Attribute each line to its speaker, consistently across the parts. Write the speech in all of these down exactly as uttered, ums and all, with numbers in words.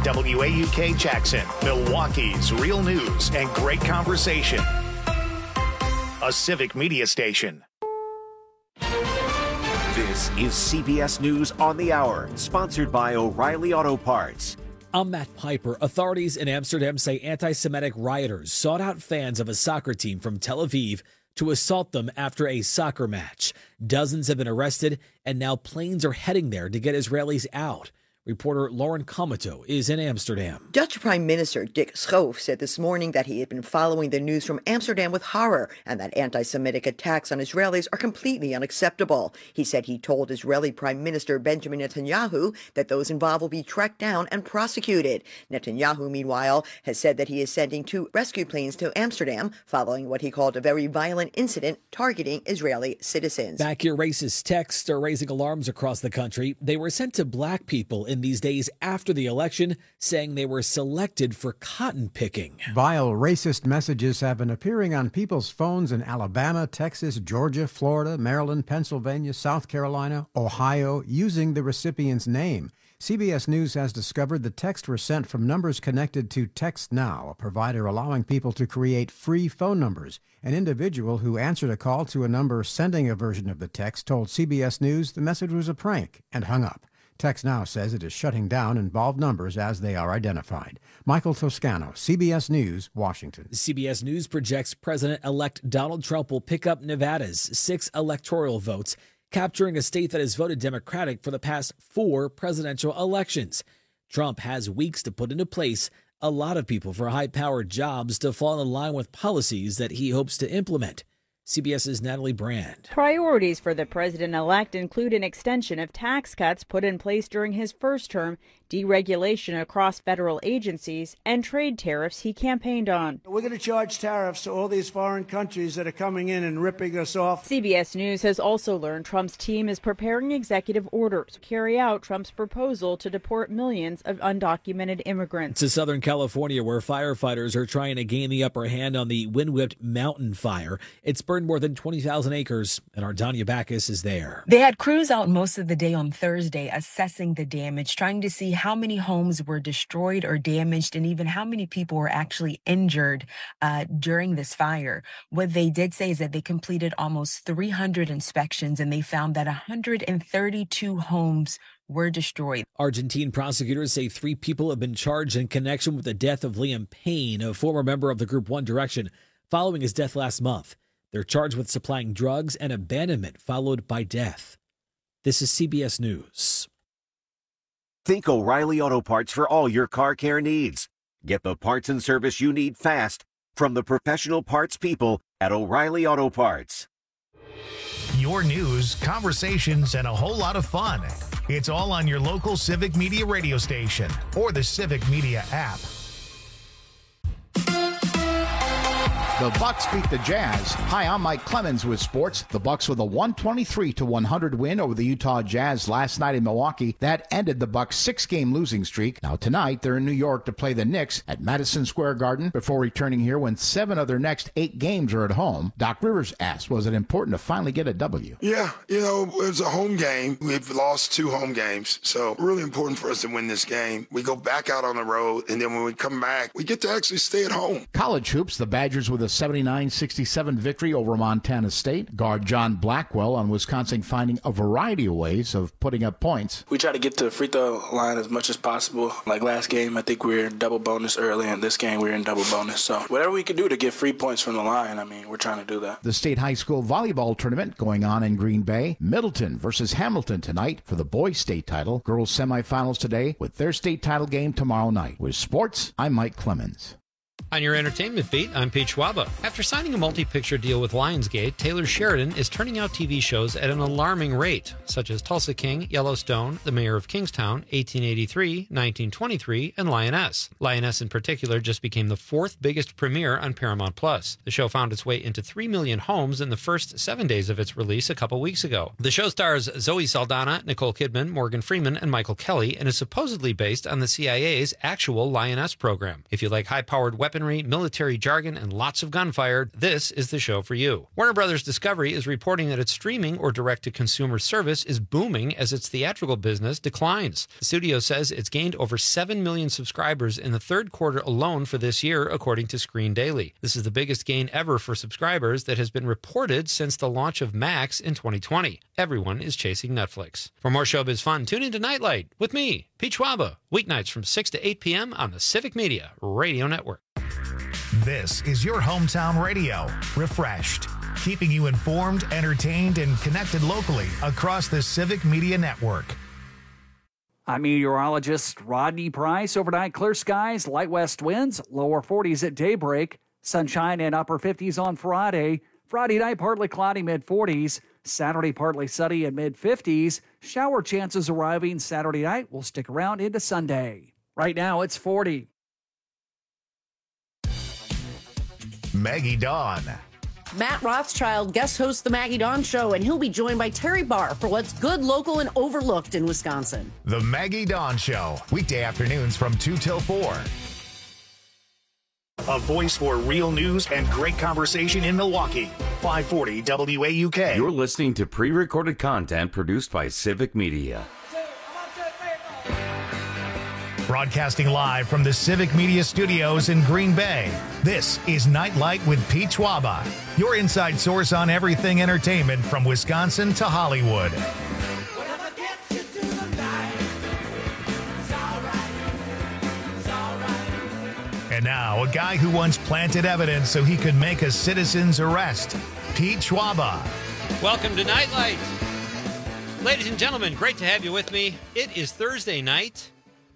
Speaker 1: W A U K Jackson, Milwaukee's real news and great conversation. A Civic Media station.
Speaker 2: This is C B S News on the Hour, sponsored by O'Reilly Auto Parts.
Speaker 3: I'm Matt Piper. Authorities in Amsterdam say anti-Semitic rioters sought out fans of a soccer team from Tel Aviv to assault them after a soccer match. Dozens have been arrested, and now planes are heading there to get Israelis out. Reporter Lauren Comato is in Amsterdam.
Speaker 4: Dutch Prime Minister Dick Schoof said this morning that he had been following the news from Amsterdam with horror and that anti-Semitic attacks on Israelis are completely unacceptable. He said he told Israeli Prime Minister Benjamin Netanyahu that those involved will be tracked down and prosecuted. Netanyahu, meanwhile, has said that he is sending two rescue planes to Amsterdam following what he called a very violent incident targeting Israeli citizens.
Speaker 3: Back here, racist texts are raising alarms across the country. They were sent to black people in these days after the election, saying they were selected for cotton picking.
Speaker 5: Vile racist messages have been appearing on people's phones in Alabama, Texas, Georgia, Florida, Maryland, Pennsylvania, South Carolina, Ohio, using the recipient's name. C B S News has discovered the texts were sent from numbers connected to TextNow, a provider allowing people to create free phone numbers. An individual who answered a call to a number sending a version of the text told C B S News the message was a prank and hung up. TextNow says it is shutting down involved numbers as they are identified. Michael Toscano, C B S News, Washington.
Speaker 3: C B S News projects President-elect Donald Trump will pick up Nevada's six electoral votes, capturing a state that has voted Democratic for the past four presidential elections. Trump has weeks to put into place a lot of people for high-powered jobs to fall in line with policies that he hopes to implement. CBS's Natalie Brand.
Speaker 6: Priorities for the president-elect include an extension of tax cuts put in place during his first term, deregulation across federal agencies, and trade tariffs he campaigned on.
Speaker 7: We're going to charge tariffs to all these foreign countries that are coming in and ripping us off.
Speaker 6: C B S News has also learned Trump's team is preparing executive orders to carry out Trump's proposal to deport millions of undocumented immigrants.
Speaker 3: To Southern California, where firefighters are trying to gain the upper hand on the wind-whipped mountain fire. It's burned more than twenty thousand acres, and Ardania Backus is there.
Speaker 8: They had crews out most of the day on Thursday assessing the damage, trying to see how many homes were destroyed or damaged, and even how many people were actually injured uh, during this fire. What they did say is that they completed almost three hundred inspections, and they found that one hundred thirty-two homes were destroyed.
Speaker 3: Argentine prosecutors say three people have been charged in connection with the death of Liam Payne, a former member of the group One Direction, following his death last month. They're charged with supplying drugs and abandonment followed by death. This is C B S News.
Speaker 2: Think O'Reilly Auto Parts for all your car care needs. Get the parts and service you need fast from the professional parts people at O'Reilly Auto Parts.
Speaker 1: Your news, conversations, and a whole lot of fun. It's all on your local Civic Media radio station or the Civic Media app.
Speaker 9: The Bucks beat the Jazz. Hi, I'm Mike Clemens with sports. The Bucks with a one twenty-three to one hundred win over the Utah Jazz last night in Milwaukee. That ended the Bucks' six-game losing streak. Now tonight, they're in New York to play the Knicks at Madison Square Garden before returning here when seven of their next eight games are at home. Doc Rivers asked, was it important to finally get a W?
Speaker 10: Yeah, you know, it was a home game. We've lost two home games, so really important for us to win this game. We go back out on the road, and then when we come back, we get to actually stay at home.
Speaker 9: College hoops, the Badgers with a seventy-nine sixty-seven victory over Montana State. Guard John Blackwell on Wisconsin finding a variety of ways of putting up points.
Speaker 11: We try to get to the free throw line as much as possible. Like last game, I think we were in double bonus early, and this game we were in double bonus. So whatever we can do to get free points from the line, I mean, we're trying to do that.
Speaker 9: The state high school volleyball tournament going on in Green Bay. Middleton versus Hamilton tonight for the boys' state title. Girls semifinals today with their state title game tomorrow night. With sports, I'm Mike Clemens.
Speaker 12: On your entertainment beat, I'm Pete Schwaba. After signing a multi-picture deal with Lionsgate, Taylor Sheridan is turning out T V shows at an alarming rate, such as Tulsa King, Yellowstone, The Mayor of Kingstown, eighteen eighty-three, nineteen twenty-three, and Lioness. Lioness in particular just became the fourth biggest premiere on Paramount Plus. The show found its way into three million homes in the first seven days of its release a couple weeks ago. The show stars Zoe Saldana, Nicole Kidman, Morgan Freeman, and Michael Kelly, and is supposedly based on the C I A's actual Lioness program. If you like high-powered weapon weaponry, military jargon, and lots of gunfire, this is the show for you. Warner Brothers Discovery is reporting that its streaming or direct-to-consumer service is booming as its theatrical business declines. The studio says it's gained over seven million subscribers in the third quarter alone for this year, according to Screen Daily. This is the biggest gain ever for subscribers that has been reported since the launch of Max in twenty twenty. Everyone is chasing Netflix. For more showbiz fun, tune into Nightlight with me, Pete Schwaba, weeknights from six to eight p.m. on the Civic Media Radio Network.
Speaker 1: This is your hometown radio, refreshed, keeping you informed, entertained, and connected locally across the Civic Media Network.
Speaker 13: I'm meteorologist Rodney Price. Overnight, clear skies, light west winds, lower forties at daybreak, sunshine and upper fifties on Friday. Friday night, partly cloudy, mid forties. Saturday, partly sunny and mid fifties. Shower chances arriving Saturday night will stick around into Sunday. Right now, it's forty.
Speaker 1: Maggie Dawn.
Speaker 14: Matt Rothschild guest hosts the Maggie Dawn Show, and he'll be joined by Terry Barr for what's good, local, and overlooked in Wisconsin.
Speaker 1: The Maggie Dawn Show, weekday afternoons from two till four. A voice for real news and great conversation in Milwaukee. five forty W A U K.
Speaker 15: You're listening to pre-recorded content produced by Civic Media.
Speaker 1: Broadcasting live from the Civic Media Studios in Green Bay, this is Nightlight with Pete Schwaba, your inside source on everything entertainment from Wisconsin to Hollywood. And now, a guy who once planted evidence so he could make a citizen's arrest, Pete Schwaba.
Speaker 12: Welcome to Nightlight. Ladies and gentlemen, great to have you with me. It is Thursday night.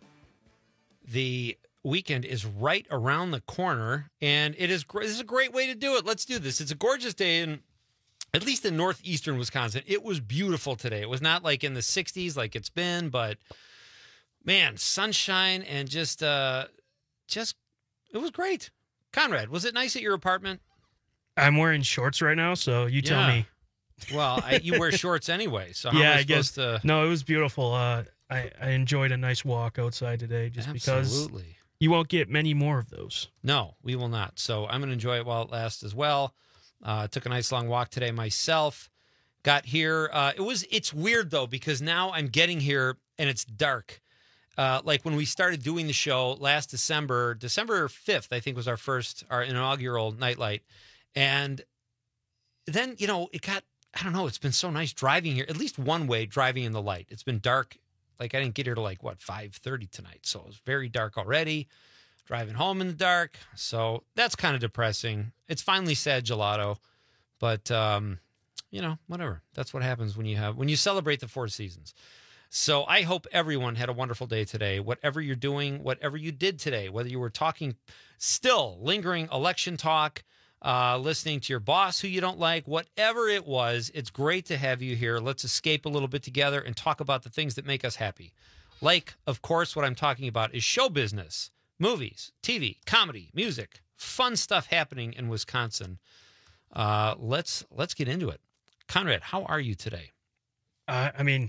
Speaker 12: The weekend is right around the corner, and it is this is a great way to do it. Let's do this. It's a gorgeous day, in, at least in northeastern Wisconsin. It was beautiful today. It was not like in the sixties like it's been, but, man, sunshine and just, uh, just, it was great. Conrad, was it nice at your apartment?
Speaker 16: I'm wearing shorts right now, so you tell
Speaker 12: yeah.
Speaker 16: me.
Speaker 12: Well, I, you wear shorts anyway, so how
Speaker 16: yeah,
Speaker 12: am I,
Speaker 16: I guess.
Speaker 12: To...
Speaker 16: No, it was beautiful. Uh, I, I enjoyed a nice walk outside today just
Speaker 12: Absolutely.
Speaker 16: because you won't get many more of those.
Speaker 12: No, we will not. So I'm going to enjoy it while it lasts as well. Uh, took a nice long walk today myself. Got here. Uh, it was. It's weird, though, because now I'm getting here and it's dark. Uh, like when we started doing the show last December, December fifth, I think was our first, our inaugural Nightlight. And then, you know, it got, I don't know, it's been so nice driving here, at least one way driving in the light. It's been dark. Like I didn't get here to like, what, five thirty tonight. So it was very dark already. Driving home in the dark. So that's kind of depressing. It's finally sad gelato. But, um, you know, whatever. That's what happens when you have, when you celebrate the four seasons. So I hope everyone had a wonderful day today. Whatever you're doing, whatever you did today, whether you were talking, still lingering election talk, uh, listening to your boss who you don't like, whatever it was, it's great to have you here. Let's escape a little bit together and talk about the things that make us happy. Like, of course, what I'm talking about is show business, movies, T V, comedy, music, fun stuff happening in Wisconsin. Uh, let's let's get into it. Conrad, how are you today?
Speaker 16: Uh, I mean...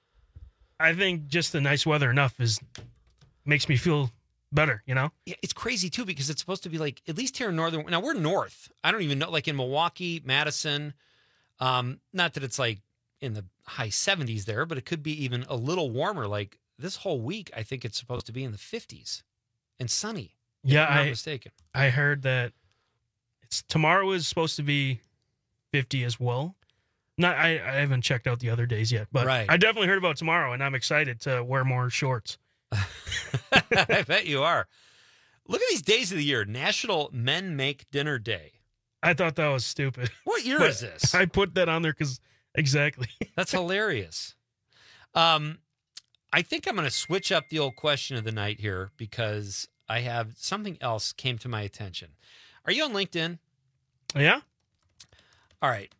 Speaker 16: I think just the nice weather enough is makes me feel better, you know?
Speaker 12: Yeah, it's crazy, too, because it's supposed to be like, at least here in northern, now we're north. I don't even know, like in Milwaukee, Madison, um, not that it's like in the high seventies there, but it could be even a little warmer. Like this whole week, I think it's supposed to be in the fifties and sunny.
Speaker 16: Yeah,
Speaker 12: if I'm not
Speaker 16: I,
Speaker 12: mistaken.
Speaker 16: I heard that it's tomorrow is supposed to be fifty as well. Not, I, I haven't checked out the other days yet, but
Speaker 12: right.
Speaker 16: I definitely heard about tomorrow, and I'm excited to wear more shorts.
Speaker 12: I bet you are. Look at these days of the year. National Men Make Dinner Day.
Speaker 16: I thought that was stupid.
Speaker 12: What year
Speaker 16: But
Speaker 12: is this?
Speaker 16: I put that on there because exactly.
Speaker 12: That's hilarious. Um, I think I'm going to switch up the old question of the night here because I have something else came to my attention. Are you on LinkedIn?
Speaker 16: Yeah.
Speaker 12: All right.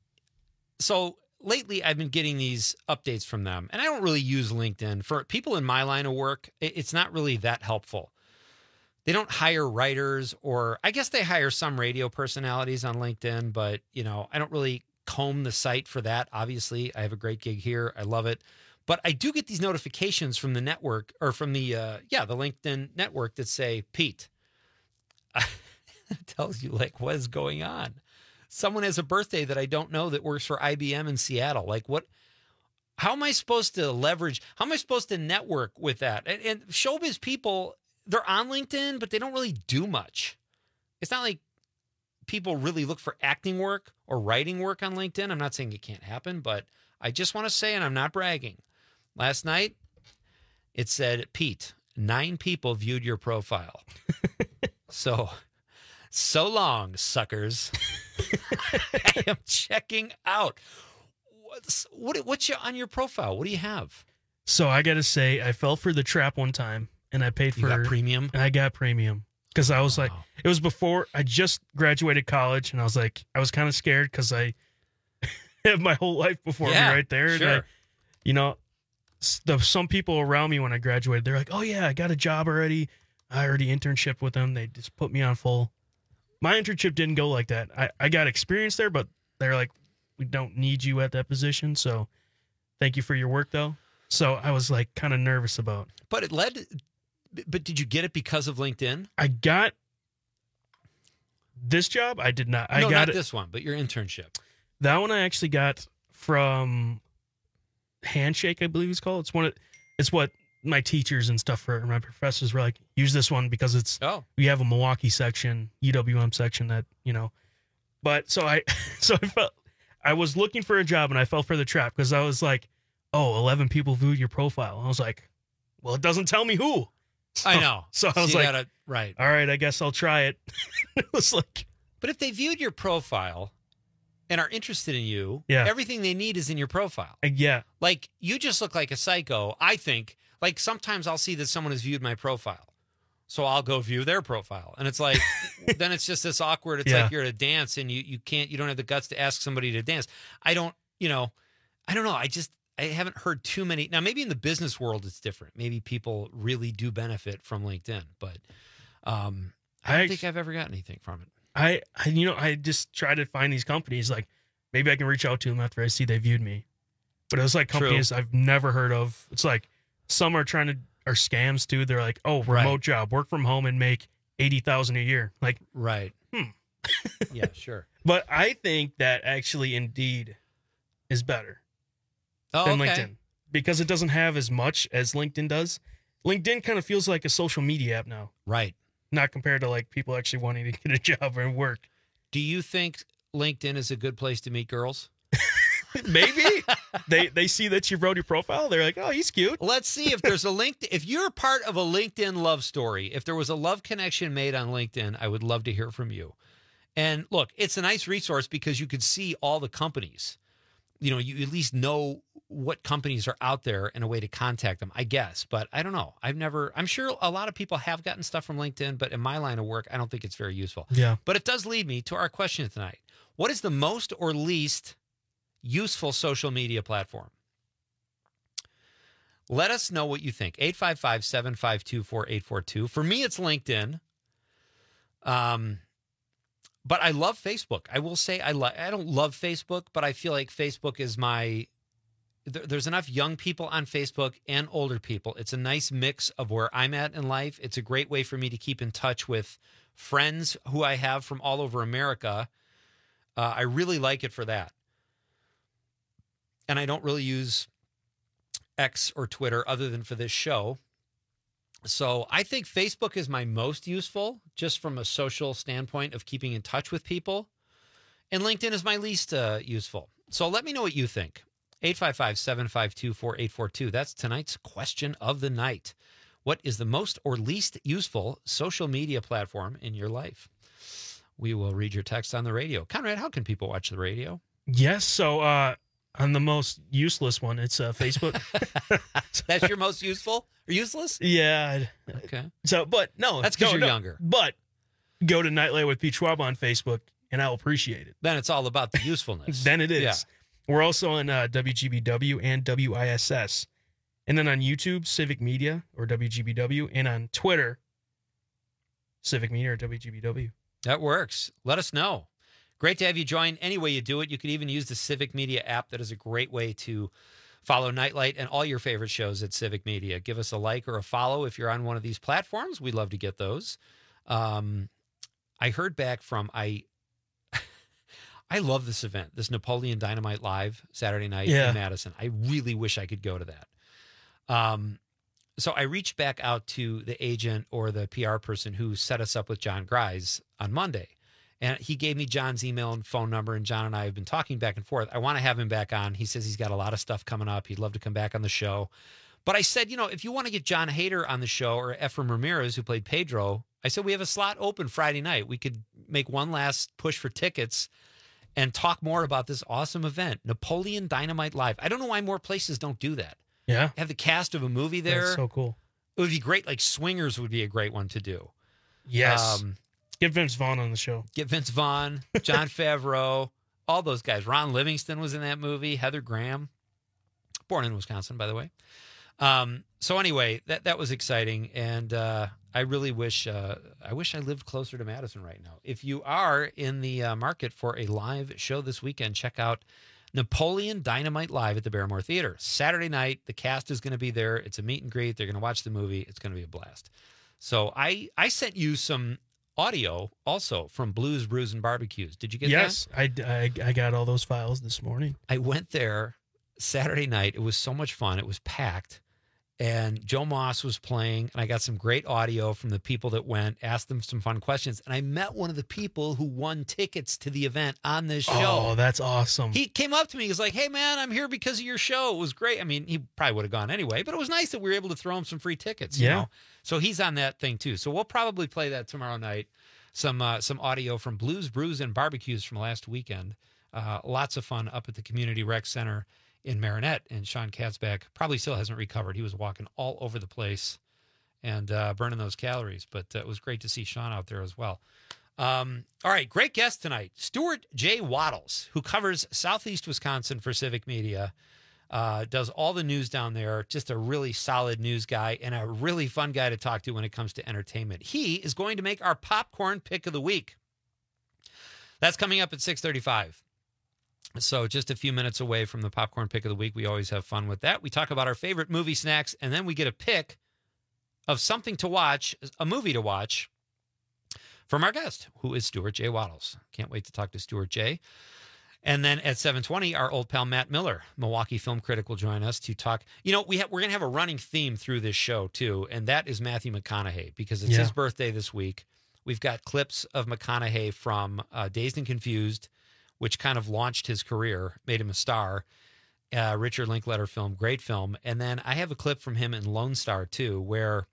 Speaker 12: So lately I've been getting these updates from them, and I don't really use LinkedIn. For people in my line of work, it's not really that helpful. They don't hire writers, or I guess they hire some radio personalities on LinkedIn, but you know, I don't really comb the site for that. Obviously, I have a great gig here. I love it. But I do get these notifications from the network or from the, uh, yeah, the LinkedIn network that say, Pete, it tells you, like, what is going on? Someone has a birthday that I don't know that works for I B M in Seattle. Like, what? How am I supposed to leverage? How am I supposed to network with that? And, and showbiz people, they're on LinkedIn, but they don't really do much. It's not like people really look for acting work or writing work on LinkedIn. I'm not saying it can't happen, but I just want to say, and I'm not bragging, last night it said, Pete, nine people viewed your profile. so, so long, suckers. I am checking out. What's, what, what's your, on your profile? What do you have?
Speaker 16: So I got to say, I fell for the trap one time, and I paid for
Speaker 12: you got premium.
Speaker 16: I got premium because I was
Speaker 12: wow.
Speaker 16: like, it was before I just graduated college, and I was like, I was kind of scared because I have my whole life before
Speaker 12: yeah,
Speaker 16: me right there.
Speaker 12: Sure.
Speaker 16: And I, you know, the, some people around me when I graduated, they're like, oh yeah, I got a job already. I already internship with them. They just put me on full. My internship didn't go like that. I, I got experience there, but they're like, we don't need you at that position. So thank you for your work though. So I was like kind of nervous about.
Speaker 12: But it led, but did you get it because of LinkedIn?
Speaker 16: I got this job. I did not. I
Speaker 12: no,
Speaker 16: got
Speaker 12: not
Speaker 16: it,
Speaker 12: this one, but your internship.
Speaker 16: That one I actually got from Handshake, I believe it's called. It's one of, it's what my teachers and stuff for my professors were like, use this one because it's,
Speaker 12: oh,
Speaker 16: we have a Milwaukee section, U W M section that, you know, but so I, so I felt, I was looking for a job and I fell for the trap because I was like, oh, eleven people viewed your profile. And I was like, well, it doesn't tell me who. So,
Speaker 12: I know.
Speaker 16: So I
Speaker 12: so
Speaker 16: was like,
Speaker 12: gotta, right.
Speaker 16: all right, I guess I'll try it. It was like,
Speaker 12: but if they viewed your profile and are interested in you,
Speaker 16: yeah.
Speaker 12: everything they need is in your profile.
Speaker 16: Uh, yeah.
Speaker 12: Like, you just look like a psycho, I think. Like, sometimes I'll see that someone has viewed my profile. So I'll go view their profile. And it's like, then it's just this awkward. It's
Speaker 16: yeah.
Speaker 12: like you're at a dance and you, you can't, you don't have the guts to ask somebody to dance. I don't, you know, I don't know. I just, I haven't heard too many. Now, maybe in the business world, it's different. Maybe people really do benefit from LinkedIn, but um, I don't I, think I've ever got anything from it.
Speaker 16: I, I, you know, I just try to find these companies. Like, maybe I can reach out to them after I see they viewed me. But it was like companies True. I've never heard of. It's like some are trying to, are scams too. They're like, oh, remote right. job, work from home and make eighty thousand a year. Like,
Speaker 12: right.
Speaker 16: Hmm.
Speaker 12: Yeah, sure.
Speaker 16: But I think that actually Indeed is better
Speaker 12: oh,
Speaker 16: than
Speaker 12: okay.
Speaker 16: LinkedIn because it doesn't have as much as LinkedIn does. LinkedIn kind of feels like a social media app now.
Speaker 12: Right.
Speaker 16: Not compared to like people actually wanting to get a job and work.
Speaker 12: Do you think LinkedIn is a good place to meet girls?
Speaker 16: Maybe they they see that you wrote your profile. They're like, oh, he's cute.
Speaker 12: Let's see if there's a LinkedIn. If you're part of a LinkedIn love story, if there was a love connection made on LinkedIn, I would love to hear from you. And look, it's a nice resource because you could see all the companies. You know, you at least know what companies are out there and a way to contact them, I guess. But I don't know. I've never, I'm sure a lot of people have gotten stuff from LinkedIn, but in my line of work, I don't think it's very useful.
Speaker 16: Yeah.
Speaker 12: But it does lead me to our question tonight. What is the most or least useful social media platform? Let us know what you think. eight five five, seven five two, four eight four two. For me, it's LinkedIn. Um, but I love Facebook. I will say I lo- I don't love Facebook, but I feel like Facebook is my... There, there's enough young people on Facebook and older people. It's a nice mix of where I'm at in life. It's a great way for me to keep in touch with friends who I have from all over America. Uh, I really like it for that. And I don't really use X or Twitter other than for this show. So I think Facebook is my most useful, just from a social standpoint of keeping in touch with people. And LinkedIn is my least uh, useful. So let me know what you think. eight five five, seven five two, four eight four two. That's tonight's question of the night. What is the most or least useful social media platform in your life? We will read your text on the radio. Conrad, how can people watch the radio?
Speaker 16: Yes, so... uh on the most useless one, it's uh, Facebook.
Speaker 12: That's your most useful or useless?
Speaker 16: Yeah.
Speaker 12: Okay.
Speaker 16: So, but no.
Speaker 12: That's because
Speaker 16: no,
Speaker 12: you're
Speaker 16: no.
Speaker 12: younger.
Speaker 16: But go to Nightlight with Pete Schwab on Facebook, and I'll appreciate it.
Speaker 12: Then it's all about the usefulness.
Speaker 16: Then it is.
Speaker 12: Yeah.
Speaker 16: We're also on uh, W G B W and W I S S. And then on YouTube, Civic Media or W G B W. And on Twitter, Civic Media or W G B W.
Speaker 12: That works. Let us know. Great to have you join. Any way you do it, you could even use the Civic Media app. That is a great way to follow Nightlight and all your favorite shows at Civic Media. Give us a like or a follow if you're on one of these platforms. We'd love to get those. Um, I heard back from, I I love this event, this Napoleon Dynamite Live Saturday night
Speaker 16: Yeah.
Speaker 12: in Madison. I really wish I could go to that. Um, so I reached back out to the agent or the P R person who set us up with John Grise on Monday. And he gave me John's email and phone number, and John and I have been talking back and forth. I want to have him back on. He says he's got a lot of stuff coming up. He'd love to come back on the show. But I said, you know, if you want to get John Hader on the show or Ephraim Ramirez, who played Pedro, I said, we have a slot open Friday night. We could make one last push for tickets and talk more about this awesome event, Napoleon Dynamite Live. I don't know why more places don't do that.
Speaker 16: Yeah.
Speaker 12: Have the cast of a movie there.
Speaker 16: That's so cool.
Speaker 12: It would be great. Like Swingers would be a great one to do.
Speaker 16: Yes.
Speaker 12: Um,
Speaker 16: Get Vince Vaughn on the show.
Speaker 12: Get Vince Vaughn, Jon Favreau, all those guys. Ron Livingston was in that movie. Heather Graham, born in Wisconsin, by the way. Um, so anyway, that that was exciting, and uh, I really wish uh, I wish I lived closer to Madison right now. If you are in the uh, market for a live show this weekend, check out Napoleon Dynamite Live at the Barrymore Theater. Saturday night, the cast is going to be there. It's a meet and greet. They're going to watch the movie. It's going to be a blast. So I I sent you some audio also from Blues, Brews, and Barbecues. Did you get
Speaker 16: yes,
Speaker 12: that?
Speaker 16: Yes, I, I, I got all those files this morning.
Speaker 12: I went there Saturday night. It was so much fun. It was packed. And Joe Moss was playing, and I got some great audio from the people that went, asked them some fun questions. And I met one of the people who won tickets to the event on this show.
Speaker 16: Oh, that's awesome.
Speaker 12: He came up to me. He was like, hey, man, I'm here because of your show. It was great. I mean, he probably would have gone anyway, but it was nice that we were able to throw him some free tickets. You
Speaker 16: Yeah.
Speaker 12: know? So he's on that thing, too. So we'll probably play that tomorrow night. Some uh, some audio from Blues, Brews, and Barbecues from last weekend. Uh, lots of fun up at the Community Rec Center in Marinette, and Sean Katzbach probably still hasn't recovered. He was walking all over the place and uh, burning those calories, but uh, it was great to see Sean out there as well. Um, all right, great guest tonight, Stuart J. Wattles, who covers Southeast Wisconsin for Civic Media, uh, does all the news down there, just a really solid news guy and a really fun guy to talk to when it comes to entertainment. He is going to make our popcorn pick of the week. That's coming up at six thirty-five. So just a few minutes away from the popcorn pick of the week. We always have fun with that. We talk about our favorite movie snacks, and then we get a pick of something to watch, a movie to watch from our guest, who is Stuart J. Wattles. Can't wait to talk to Stuart J. And then at seven twenty, our old pal Matt Miller, Milwaukee film critic, will join us to talk. You know, we ha- we're going to have a running theme through this show, too, and that is Matthew McConaughey, because it's
Speaker 16: Yeah.
Speaker 12: his birthday this week. We've got clips of McConaughey from uh, Dazed and Confused, which kind of launched his career, made him a star. Uh, Richard Linklater film, great film. And then I have a clip from him in Lone Star, too, where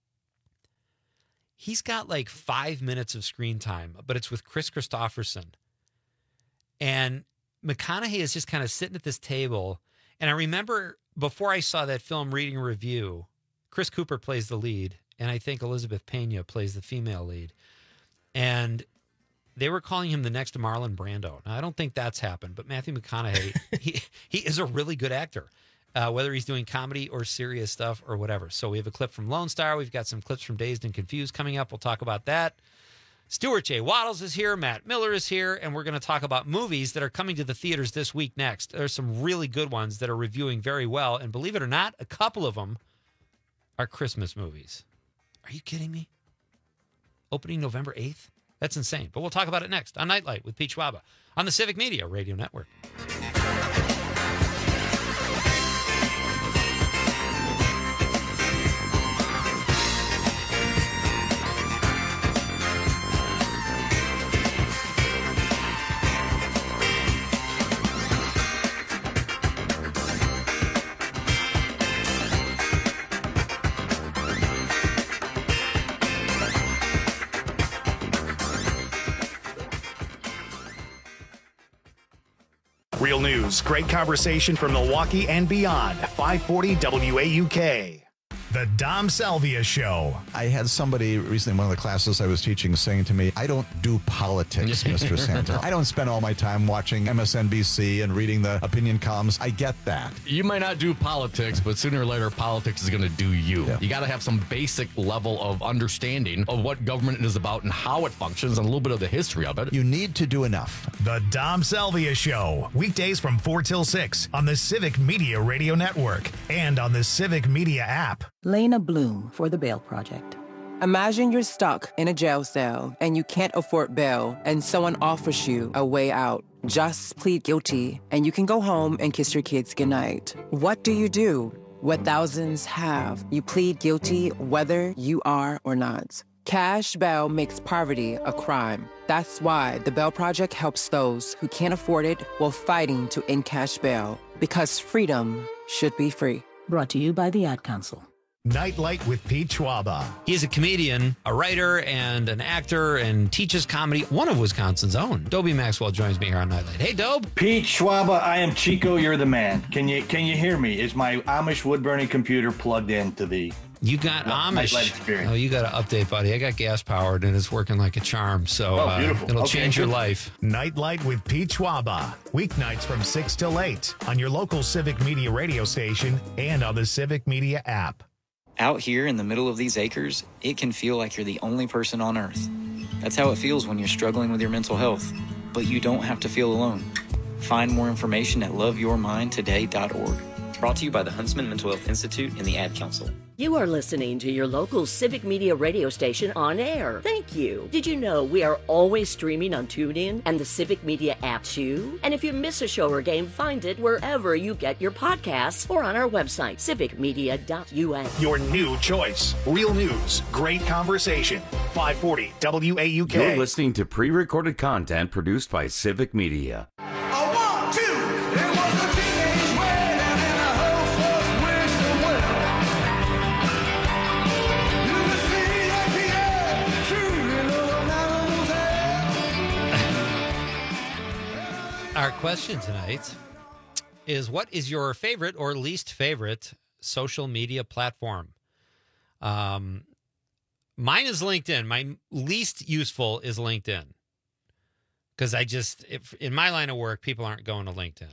Speaker 12: he's got like five minutes of screen time, but it's with Chris Christopherson. And McConaughey is just kind of sitting at this table. And I remember before I saw that film reading a review, Chris Cooper plays the lead, and I think Elizabeth Pena plays the female lead. And they were calling him the next Marlon Brando. Now, I don't think that's happened, but Matthew McConaughey, he, he is a really good actor, uh, whether he's doing comedy or serious stuff or whatever. So we have a clip from Lone Star. We've got some clips from Dazed and Confused coming up. We'll talk about that. Stuart J. Wattles is here. Matt Miller is here. And we're going to talk about movies that are coming to the theaters this week next. There's some really good ones that are reviewing very well. And believe it or not, a couple of them are Christmas movies. Are you kidding me? Opening November eighth? That's insane. But we'll talk about it next on Nightlight with Pete Schwaba on the Civic Media Radio Network.
Speaker 1: Real news, great conversation from Milwaukee and beyond. five forty W A U K. The Dom Salvia Show.
Speaker 9: I had somebody recently in one of the classes I was teaching saying to me, I don't do politics, Mister Santa. I don't spend all my time watching M S N B C and reading the opinion columns. I get that.
Speaker 17: You might not do politics, but sooner or later, politics is going to do you. Yeah. You got to have some basic level of understanding of what government is about and how it functions and a little bit of the history of it.
Speaker 9: You need to do enough.
Speaker 1: The Dom Salvia Show. Weekdays from four till six on the Civic Media Radio Network and on the Civic Media app.
Speaker 18: Lena Bloom for the Bail Project. Imagine you're stuck in a jail cell and you can't afford bail and someone offers you a way out. Just plead guilty and you can go home and kiss your kids goodnight. What do you do? What thousands have. You plead guilty whether you are or not. Cash bail makes poverty a crime. That's why the Bail Project helps those who can't afford it while fighting to end cash bail. Because freedom should be free.
Speaker 19: Brought to you by the Ad Council.
Speaker 1: Nightlight with Pete Schwaba.
Speaker 12: He is a comedian, a writer, and an actor, and teaches comedy. One of Wisconsin's own. Dobie Maxwell joins me here on Nightlight. Hey, Dobe.
Speaker 20: Pete Schwaba, I am Chico. You're the man. Can you can you hear me? Is my Amish wood burning computer plugged into the?
Speaker 12: You got
Speaker 20: no,
Speaker 12: Amish.
Speaker 20: Nightlight experience.
Speaker 12: Oh, you got to update, buddy. I got gas powered, and it's working like a charm. So
Speaker 20: oh, beautiful.
Speaker 12: Uh, it'll
Speaker 20: okay,
Speaker 12: change
Speaker 20: good.
Speaker 12: your life.
Speaker 1: Nightlight with Pete Schwaba. Weeknights from six till eight on your local Civic Media radio station and on the Civic Media app.
Speaker 21: Out here in the middle of these acres, it can feel like you're the only person on Earth. That's how it feels when you're struggling with your mental health. But you don't have to feel alone. Find more information at love your mind today dot org. Brought to you by the Huntsman Mental Health Institute and the Ad Council.
Speaker 19: You are listening to your local Civic Media radio station on air. Thank you. Did you know we are always streaming on TuneIn and the Civic Media app too? And if you miss a show or game, find it wherever you get your podcasts or on our website, civic media dot u s.
Speaker 1: Your new choice. Real news. Great conversation. five forty W A U K.
Speaker 15: You're listening to pre-recorded content produced by Civic Media.
Speaker 12: Our question tonight is, what is your favorite or least favorite social media platform? Um, mine is LinkedIn. My least useful is LinkedIn. Because I just, if, in my line of work, people aren't going to LinkedIn.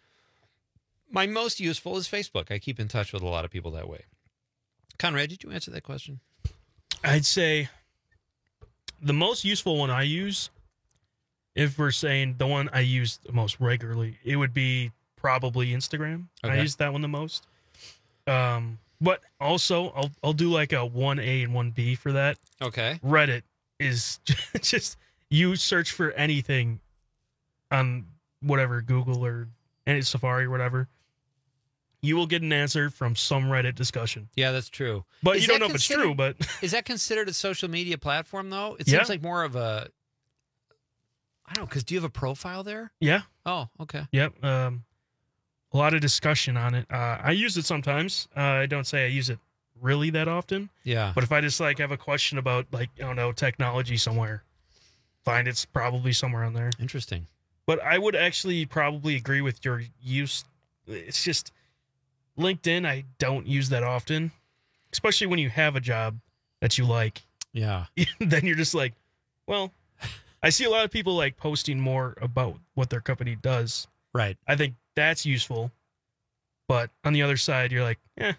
Speaker 12: My most useful is Facebook. I keep in touch with a lot of people that way. Conrad, did you answer that question?
Speaker 16: I'd say the most useful one I use, if we're saying the one I use the most regularly, it would be probably Instagram. Okay. I use that one the most. Um, but also, I'll I'll do like a one A and one B for that.
Speaker 12: Okay.
Speaker 16: Reddit is just, you search for anything on whatever, Google or any Safari or whatever, you will get an answer from some Reddit discussion.
Speaker 12: Yeah, that's true.
Speaker 16: But
Speaker 12: is
Speaker 16: you don't know if it's true, but...
Speaker 12: Is that considered a social media platform, though? It
Speaker 16: yeah.
Speaker 12: seems like more of a... I don't know, because do you have a profile there?
Speaker 16: Yeah.
Speaker 12: Oh, okay.
Speaker 16: Yep. Um, a lot of discussion on it. Uh, I use it sometimes. Uh, I don't say I use it really that often.
Speaker 12: Yeah.
Speaker 16: But if I just like have a question about, like, I don't know, technology somewhere, find it's probably somewhere on there.
Speaker 12: Interesting.
Speaker 16: But I would actually probably agree with your use. It's just LinkedIn, I don't use that often, especially when you have a job that you like.
Speaker 12: Yeah.
Speaker 16: Then you're just like, well, I see a lot of people like posting more about what their company does.
Speaker 12: Right.
Speaker 16: I think that's useful. But on the other side, you're like, eh.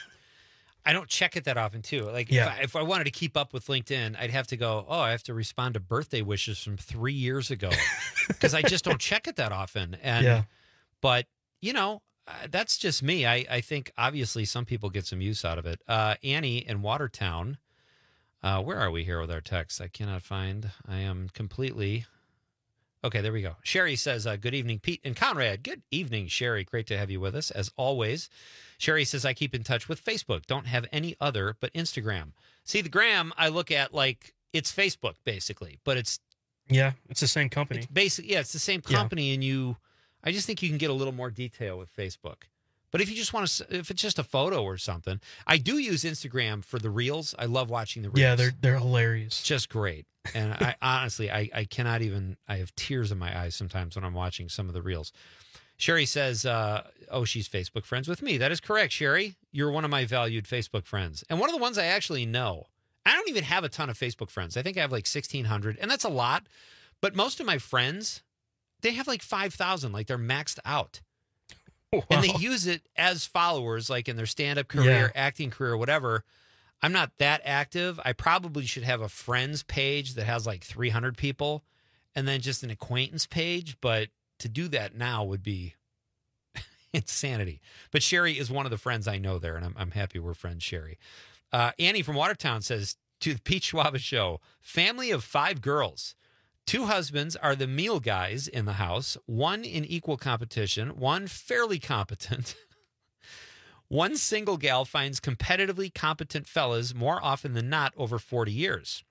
Speaker 12: I don't check it that often, too. Like,
Speaker 16: yeah.
Speaker 12: if, I, if I wanted to keep up with LinkedIn, I'd have to go, oh, I have to respond to birthday wishes from three years ago. Because I just don't check it that often. And
Speaker 16: yeah.
Speaker 12: But, you know, uh, that's just me. I, I think, obviously, some people get some use out of it. Uh, Annie in Watertown. Uh, where are we here with our text? I cannot find. I am completely... Okay, there we go. Sherry says, uh, good evening, Pete and Conrad. Good evening, Sherry. Great to have you with us, as always. Sherry says, I keep in touch with Facebook. Don't have any other but Instagram. See, the gram I look at like it's Facebook, basically. But it's...
Speaker 16: Yeah, it's the same company.
Speaker 12: It's basic, yeah, it's the same company, yeah. And you... I just think you can get a little more detail with Facebook. But if you just want to, if it's just a photo or something, I do use Instagram for the reels. I love watching the reels.
Speaker 16: Yeah, they're they're hilarious.
Speaker 12: It's just great. And I honestly, I, I cannot even, I have tears in my eyes sometimes when I'm watching some of the reels. Sherry says, uh, oh, she's Facebook friends with me. That is correct, Sherry. You're one of my valued Facebook friends. And one of the ones I actually know. I don't even have a ton of Facebook friends. I think I have like sixteen hundred, and that's a lot. But most of my friends, they have like five thousand, like they're maxed out. Wow. And they use it as followers, like in their stand-up career, yeah. acting career, whatever. I'm not that active. I probably should have a friends page that has like three hundred people and then just an acquaintance page. But to do that now would be insanity. But Sherry is one of the friends I know there, and I'm, I'm happy we're friends, Sherry. Uh, Annie from Watertown says, to the Pete Schwaba Show. Family of five girls. Two husbands are the meal guys in the house, one in equal competition, one fairly competent. One single gal finds competitively competent fellas more often than not over forty years.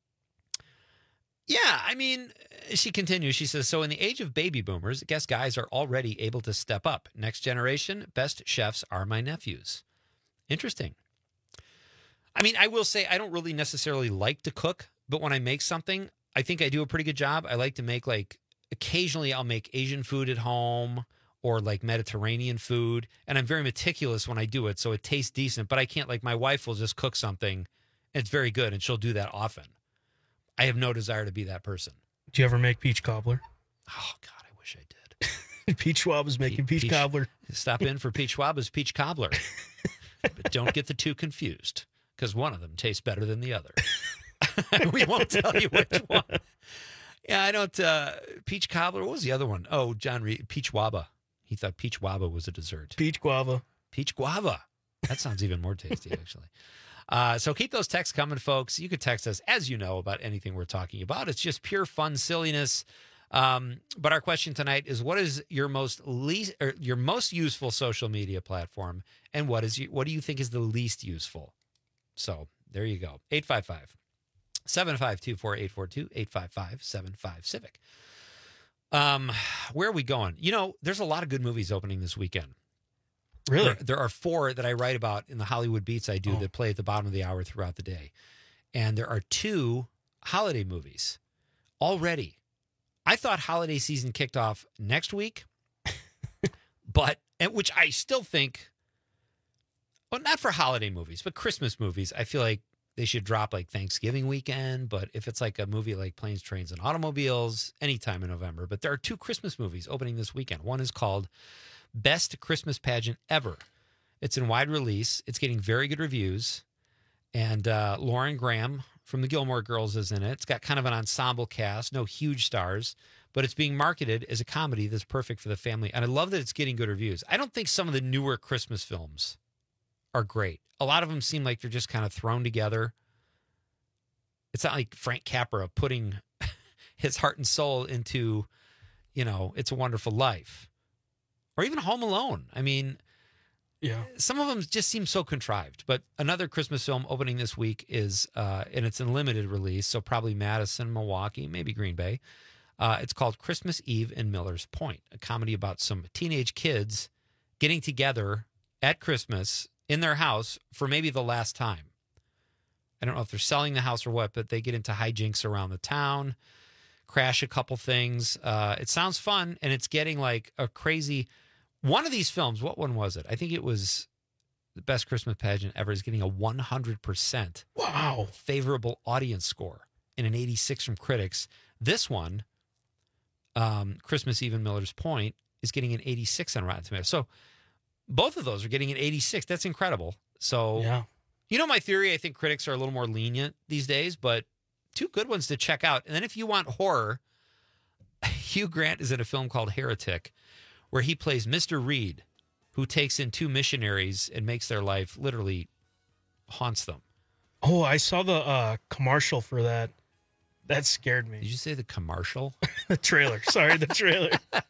Speaker 12: Yeah, I mean, she continues. She says, so in the age of baby boomers, I guess guys are already able to step up. Next generation, best chefs are my nephews. Interesting. I mean, I will say I don't really necessarily like to cook, but when I make something, I think I do a pretty good job. I like to make, like, occasionally I'll make Asian food at home or like Mediterranean food. And I'm very meticulous when I do it, so it tastes decent. But I can't, like, my wife will just cook something and it's very good, and she'll do that often. I have no desire to be that person.
Speaker 16: Do you ever make peach cobbler?
Speaker 12: Oh, God, I wish I did.
Speaker 16: Pete Schwaba's making peach, peach cobbler.
Speaker 12: Stop in for Pete Schwaba's peach cobbler. But don't get the two confused, because one of them tastes better than the other. We won't tell you which one. Yeah, I don't. Uh, peach cobbler. What was the other one? Oh, John Reed. Peach guava. He thought peach guava was a dessert.
Speaker 16: Peach guava.
Speaker 12: Peach guava. That sounds even more tasty, actually. Uh, so keep those texts coming, folks. You can text us, as you know, about anything we're talking about. It's just pure fun, silliness. Um, but our question tonight is: what is your most least, or your most useful social media platform, and what is you, what do you think is the least useful? So there you go. eight five five, seven five two, four eight four two, eight five five, seven five Civic. Um, where are we going? You know, there's a lot of good movies opening this weekend.
Speaker 16: Really?
Speaker 12: There, there are four that I write about in the Hollywood Beats I do
Speaker 16: Oh.
Speaker 12: that play at the bottom of the hour throughout the day. And there are two holiday movies already. I thought holiday season kicked off next week, but, and which I still think, well, not for holiday movies, but Christmas movies. I feel like they should drop like Thanksgiving weekend, but if it's like a movie like Planes, Trains, and Automobiles, anytime in November. But there are two Christmas movies opening this weekend. One is called Best Christmas Pageant Ever. It's in wide release. It's getting very good reviews. And uh, Lauren Graham from the Gilmore Girls is in it. It's got kind of an ensemble cast, no huge stars, but it's being marketed as a comedy that's perfect for the family. And I love that it's getting good reviews. I don't think some of the newer Christmas films are great. A lot of them seem like they're just kind of thrown together. It's not like Frank Capra putting his heart and soul into, you know, It's a Wonderful Life. Or even Home Alone. I mean,
Speaker 16: yeah,
Speaker 12: some of them just seem so contrived. But another Christmas film opening this week is, uh, and it's in limited release, so probably Madison, Milwaukee, maybe Green Bay. Uh, it's called Christmas Eve in Miller's Point, a comedy about some teenage kids getting together at Christmas in their house for maybe the last time. I don't know if they're selling the house or what, but they get into hijinks around the town, crash a couple things. Uh, it sounds fun, and it's getting like a crazy... One of these films, what one was it? I think it was The Best Christmas Pageant Ever, is getting a one hundred percent
Speaker 16: wow
Speaker 12: favorable audience score and an eighty-six from critics. This one, um, Christmas Eve in Miller's Point, is getting an eighty-six on Rotten Tomatoes. So both of those are getting an eighty-six. That's incredible. So,
Speaker 16: yeah.
Speaker 12: You know my theory, I think critics are a little more lenient these days, but two good ones to check out. And then if you want horror, Hugh Grant is in a film called Heretic, where he plays Mister Reed, who takes in two missionaries and makes their life literally haunts them.
Speaker 16: Oh, I saw the uh, commercial for that. That scared me.
Speaker 12: Did you say the commercial?
Speaker 16: The trailer. Sorry, the trailer.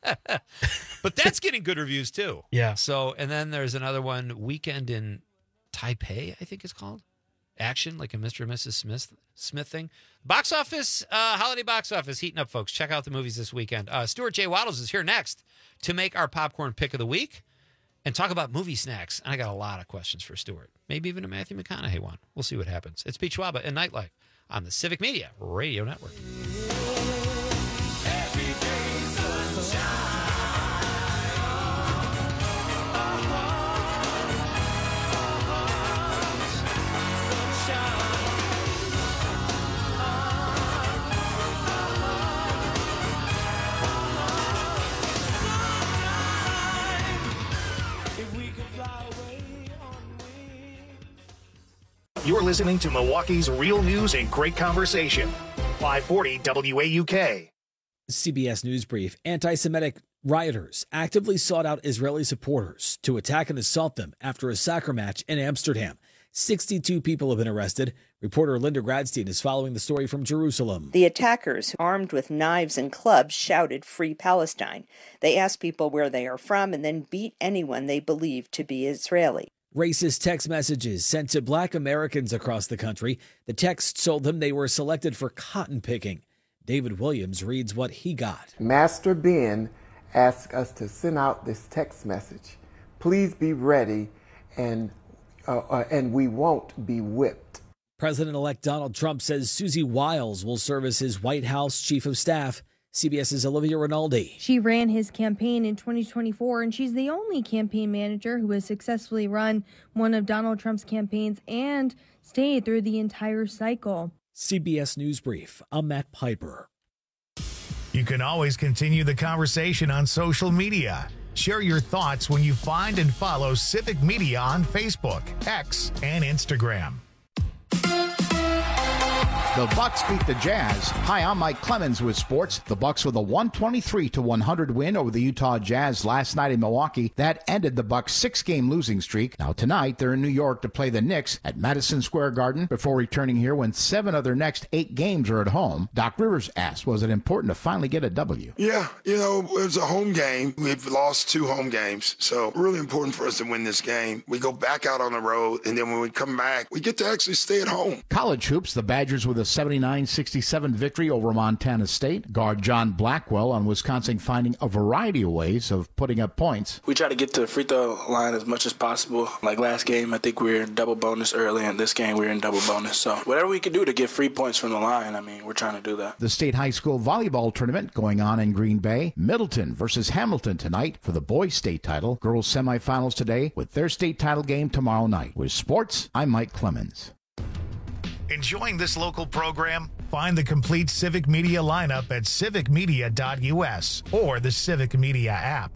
Speaker 12: But that's getting good reviews too.
Speaker 16: Yeah.
Speaker 12: So, and then there's another one, Weekend in Taipei, I think it's called. Action, like a Mister and Missus Smith Smith thing. Box office, uh, holiday box office heating up, folks. Check out the movies this weekend. Uh, Stuart J. Waddles is here next to make our popcorn pick of the week and talk about movie snacks. And I got a lot of questions for Stuart. Maybe even a Matthew McConaughey one. We'll see what happens. It's Pete Schwaba and Nightlife on the Civic Media Radio Network.
Speaker 1: You're listening to Milwaukee's Real News and Great Conversation. five forty W A U K.
Speaker 3: C B S News Brief. Anti-Semitic rioters actively sought out Israeli supporters to attack and assault them after a soccer match in Amsterdam. sixty-two people have been arrested. Reporter Linda Gradstein is following the story from Jerusalem.
Speaker 4: The attackers, armed with knives and clubs, shouted "Free Palestine." They asked people where they are from and then beat anyone they believed to be Israeli.
Speaker 3: Racist text messages sent to black Americans across the country. The texts told them they were selected for cotton picking. David Williams reads what he got.
Speaker 22: Master Ben asked us to send out this text message. Please be ready, and uh, uh, and we won't be whipped.
Speaker 3: President-elect Donald Trump says Susie Wiles will serve as his White House chief of staff. CBS's Olivia Rinaldi.
Speaker 23: She ran his campaign in twenty twenty-four, and she's the only campaign manager who has successfully run one of Donald Trump's campaigns and stayed through the entire cycle.
Speaker 3: C B S News Brief, I'm Matt Piper.
Speaker 1: You can always continue the conversation on social media. Share your thoughts when you find and follow Civic Media on Facebook, X, and Instagram.
Speaker 9: The Bucks beat the Jazz. Hi, I'm Mike Clemens with sports. The Bucks with a one twenty-three to one hundred win over the Utah Jazz last night in Milwaukee. That ended the Bucks' six-game losing streak. Now tonight, they're in New York to play the Knicks at Madison Square Garden before returning here when seven of their next eight games are at home. Doc Rivers asked, was it important to finally get a W?
Speaker 10: Yeah, you know, it was a home game. We've lost two home games, so really important for us to win this game. We go back out on the road, and then when we come back, we get to actually stay at home.
Speaker 9: College hoops, the Badgers with a seventy-nine sixty-seven victory over Montana State. Guard John Blackwell on Wisconsin finding a variety of ways of putting up points.
Speaker 11: We try to get to the free throw line as much as possible. Like last game, I think we were in double bonus early, and this game we were in double bonus. So whatever we can do to get free points from the line, I mean, we're trying to do that.
Speaker 9: The state high school volleyball tournament going on in Green Bay. Middleton versus Hamilton tonight for the boys' state title. Girls semifinals today with their state title game tomorrow night. With sports, I'm Mike Clemens.
Speaker 1: Enjoying this local program? Find the complete Civic Media lineup at civic media dot u s or the Civic Media app.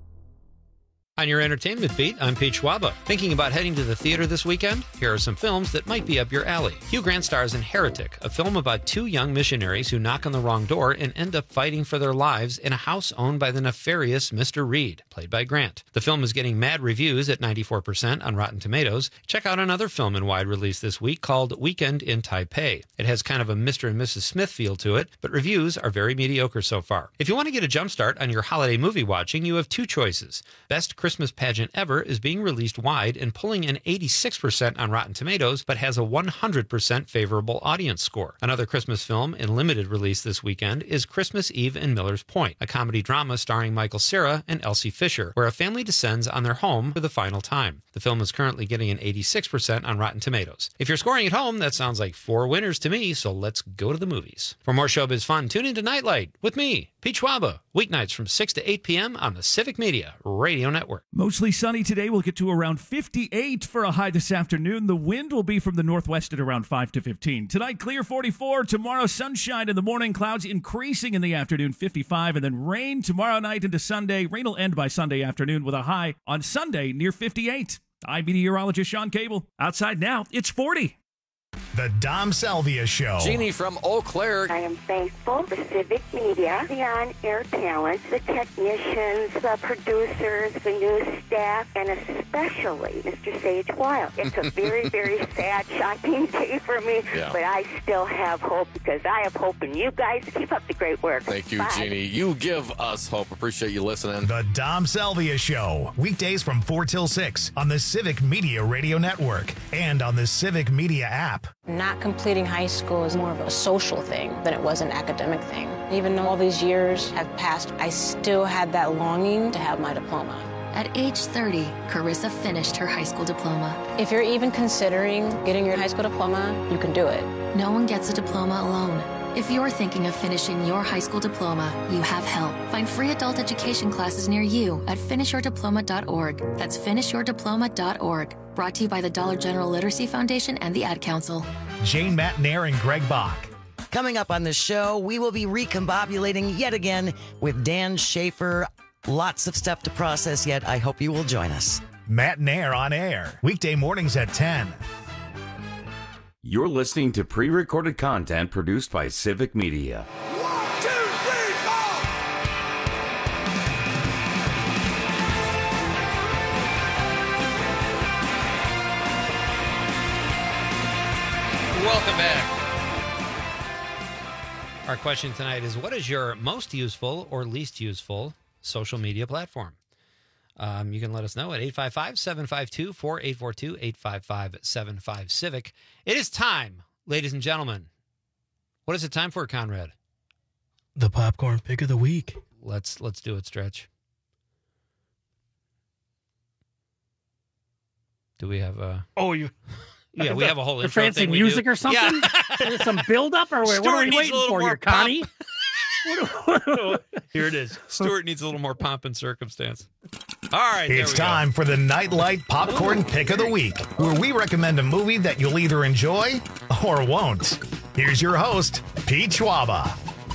Speaker 12: On your entertainment beat, I'm Pete Schwaba. Thinking about heading to the theater this weekend? Here are some films that might be up your alley. Hugh Grant stars in Heretic, a film about two young missionaries who knock on the wrong door and end up fighting for their lives in a house owned by the nefarious Mister Reed, played by Grant. The film is getting mad reviews at ninety-four percent on Rotten Tomatoes. Check out another film in wide release this week called Weekend in Taipei. It has kind of a Mister and Missus Smith feel to it, but reviews are very mediocre so far. If you want to get a jump start on your holiday movie watching, you have two choices. Best Christmas Pageant Ever is being released wide and pulling an eighty-six percent on Rotten Tomatoes, but has a one hundred percent favorable audience score. Another Christmas film in limited release this weekend is Christmas Eve in Miller's Point, a comedy drama starring Michael Cera and Elsie Fisher, where a family descends on their home for the final time. The film is currently getting an eighty-six percent on Rotten Tomatoes. If you're scoring at home, that sounds like four winners to me, so let's go to the movies. For more showbiz fun, tune into Nightlight with me, Pete Schwaba, weeknights from six to eight p.m. on the Civic Media Radio Network.
Speaker 24: Mostly sunny today. We'll get to around fifty-eight for a high this afternoon. The wind will be from the northwest at around five to fifteen. Tonight, clear forty-four. Tomorrow, sunshine in the morning. Clouds increasing in the afternoon, fifty-five. And then rain tomorrow night into Sunday. Rain will end by Sunday afternoon with a high on Sunday near fifty-eight. I'm meteorologist Sean Cable. Outside now, it's forty.
Speaker 1: The Dom Salvia Show.
Speaker 17: Jeannie from Eau Claire.
Speaker 25: I am thankful for Civic Media, the on-air talent, the technicians, the producers, the news staff, and especially Mister Sage Wild. It's a very, very sad, shocking day for me,
Speaker 17: Yeah.
Speaker 25: but I still have hope because I have hope in you guys. Keep up the great work.
Speaker 17: Thank you,
Speaker 25: Bye.
Speaker 17: Jeannie. You give us hope. Appreciate you listening.
Speaker 1: The Dom Salvia Show. Weekdays from four till six on the Civic Media Radio Network and on the Civic Media app.
Speaker 26: Not completing high school is more of a social thing than it was an academic thing. Even though all these years have passed, I still had that longing to have my diploma.
Speaker 27: At age thirty, Carissa finished her high school diploma.
Speaker 26: If you're even considering getting your high school diploma, you can do it.
Speaker 27: No one gets a diploma alone. If you're thinking of finishing your high school diploma, you have help. Find free adult education classes near you at finish your diploma dot org. That's finish your diploma dot org. Brought to you by the Dollar General Literacy Foundation and the Ad Council.
Speaker 1: Jane Matnair and Greg Bach.
Speaker 28: Coming up on the show, we will be recombobulating yet again with Dan Schaefer. Lots of stuff to process yet. I hope you will join us.
Speaker 1: Matnair on air. Weekday mornings at ten.
Speaker 15: You're listening to pre-recorded content produced by Civic Media.
Speaker 12: Our question tonight is, what is your most useful or least useful social media platform? Um, you can let us know at eight five five, seven five two, four eight four two, eight five five, seven five Civic. It is time, ladies and gentlemen. What is it time for, Conrad?
Speaker 16: The popcorn pick of the week.
Speaker 12: Let's let's do it, Stretch. Do we have a...
Speaker 16: Oh, you...
Speaker 12: Yeah, we have a whole
Speaker 2: the
Speaker 12: intro
Speaker 2: fancy
Speaker 12: thing we
Speaker 2: music
Speaker 12: do.
Speaker 2: or something?
Speaker 12: Yeah.
Speaker 2: Some build up or what are we waiting for here, Connie?
Speaker 12: Here it is. Stuart needs a little more pomp and circumstance. All right, there
Speaker 1: It's
Speaker 12: we go.
Speaker 1: time for the Nightlight Popcorn Pick of the Week, where we recommend a movie that you'll either enjoy or won't. Here's your host, Pete Schwaba.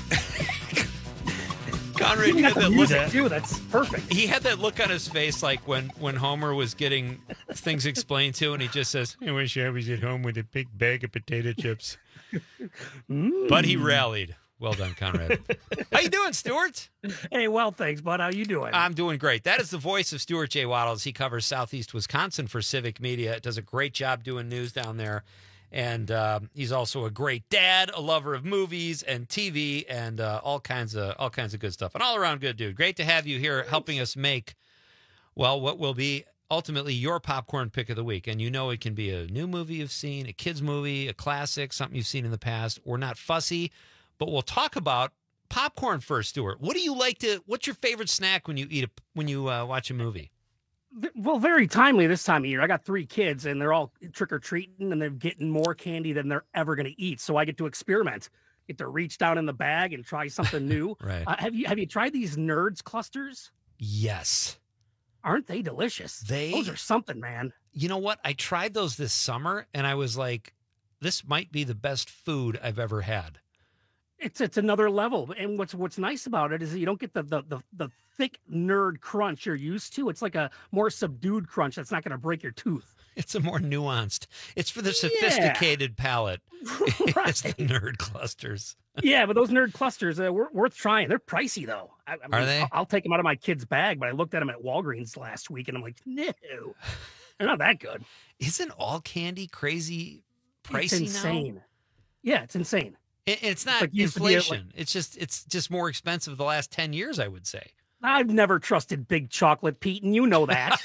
Speaker 12: Conrad,
Speaker 2: You
Speaker 12: you
Speaker 2: got
Speaker 12: had
Speaker 2: the
Speaker 12: that
Speaker 2: music
Speaker 12: look.
Speaker 2: too. That's perfect.
Speaker 12: He had that look on his face like when, when Homer was getting things explained to, and he just says, I wish I was at home with a big bag of potato chips.
Speaker 2: Mm.
Speaker 12: But he rallied. Well done, Conrad. How you doing, Stuart?
Speaker 2: Hey, well, thanks, bud. How you doing?
Speaker 12: I'm doing great. That is the voice of Stuart J. Waddles. He covers Southeast Wisconsin for Civic Media. Does a great job doing news down there. And uh, he's also a great dad, a lover of movies and T V, and uh, all kinds of all kinds of good stuff. An all-around good dude. Great to have you here helping us make, well, what will be ultimately your popcorn pick of the week. And you know it can be a new movie you've seen, a kid's movie, a classic, something you've seen in the past. We're not fussy, but we'll talk about popcorn first, Stuart. What do you like to, what's your favorite snack when you eat a, when you uh, watch a movie?
Speaker 2: Well, very timely this time of year. I got three kids, and they're all trick or treating, and they're getting more candy than they're ever going to eat. So I get to experiment, get to reach down in the bag and try something new.
Speaker 12: Right.
Speaker 2: Uh, have you have you tried these Nerds clusters?
Speaker 12: Yes.
Speaker 2: Aren't they delicious?
Speaker 12: They
Speaker 2: Those are something, man.
Speaker 12: You know what? I tried those this summer, and I was like, this might be the best food I've ever had.
Speaker 2: It's it's another level. And what's what's nice about it is that you don't get the the the, the thick nerd crunch you're used to. It's like a more subdued crunch that's not going to break your tooth.
Speaker 12: It's a more nuanced. It's for the sophisticated palate.
Speaker 2: Right.
Speaker 12: It's the nerd clusters.
Speaker 2: Yeah, but those nerd clusters uh, were worth trying. They're pricey though. I, I mean,
Speaker 12: Are they?
Speaker 2: I'll, I'll take them out of my kid's bag, but I looked at them at Walgreens last week, and I'm like, no, they're not that good.
Speaker 12: Isn't all candy crazy
Speaker 2: It's
Speaker 12: pricey
Speaker 2: insane.
Speaker 12: now?
Speaker 2: Yeah, it's insane.
Speaker 12: It, it's not
Speaker 2: like used to be a-
Speaker 12: inflation. It's just it's just more expensive the last ten years, I would say.
Speaker 2: I've never trusted big chocolate, Pete, and you know that.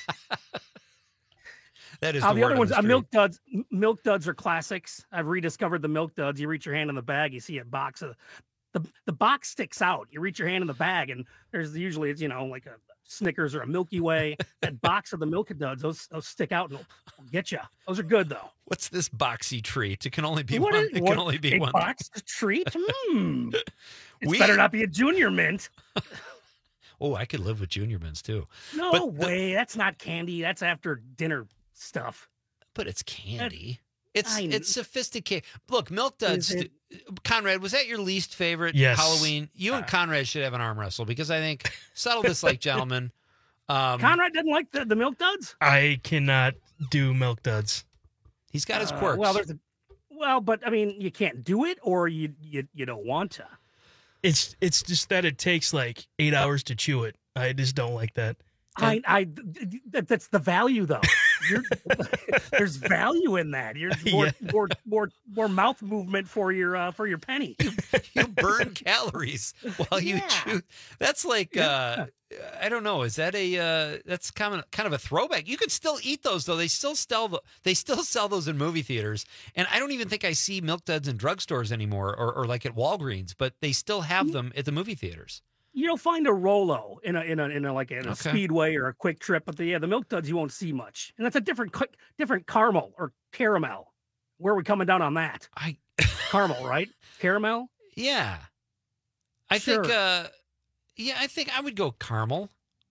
Speaker 12: That is
Speaker 2: Uh,
Speaker 12: the,
Speaker 2: the
Speaker 12: word
Speaker 2: other
Speaker 12: on
Speaker 2: ones,
Speaker 12: the
Speaker 2: uh,
Speaker 12: street.
Speaker 2: milk duds. m- Milk duds are classics. I've rediscovered the milk duds. You reach your hand in the bag, you see a box of the the box sticks out. You reach your hand in the bag, and there's usually it's you know like a Snickers or a Milky Way. That box of the milk duds, those those stick out and will will get you. Those are good though.
Speaker 12: What's this boxy treat? It can only be
Speaker 2: What
Speaker 12: one.
Speaker 2: is-
Speaker 12: It
Speaker 2: what-
Speaker 12: can only be
Speaker 2: a
Speaker 12: one.
Speaker 2: box treat. Hmm. It's
Speaker 12: We-
Speaker 2: better not be a Junior Mint.
Speaker 12: Oh, I could live with Junior Mints too.
Speaker 2: No
Speaker 12: But the-
Speaker 2: way. That's not candy. That's after dinner stuff.
Speaker 12: But it's candy. It's
Speaker 2: I-
Speaker 12: it's sophisticated. Look, Milk Duds.
Speaker 2: Is it-
Speaker 12: Conrad, was that your least favorite
Speaker 16: Yes.
Speaker 12: Halloween? You and Conrad should have an arm wrestle because I think settle this like gentlemen. Um,
Speaker 2: Conrad didn't like the, the milk duds.
Speaker 16: I cannot do milk duds.
Speaker 12: He's got his
Speaker 2: Uh,
Speaker 12: quirks.
Speaker 2: well, there's a, well, but I mean, you can't do it, or you you you don't want to.
Speaker 16: It's it's just that it takes like eight hours to chew it. I just don't like that.
Speaker 2: I, I, that, that's the value though. You're, there's value in that. You're more,
Speaker 16: Yeah.
Speaker 2: more, more, more mouth movement for your, uh, for your penny.
Speaker 12: You burn calories while you
Speaker 2: Yeah.
Speaker 12: chew. That's like uh, I don't know. Is that a uh, that's kind of kind of a throwback? You could still eat those though. They still sell the, they still sell those in movie theaters, and I don't even think I see Milk Duds in drugstores anymore, or, or like at Walgreens. But they still have them at the movie theaters.
Speaker 2: You'll find a Rolo in a in a in a like in a
Speaker 12: Okay.
Speaker 2: Speedway or a Quick Trip, but the yeah the milk duds you won't see much, and that's a different quick different caramel or caramel. Where are we coming down on that?
Speaker 12: I
Speaker 2: caramel, right? Caramel.
Speaker 12: Yeah, I
Speaker 2: Sure.
Speaker 12: think. Uh, yeah, I think I would go caramel.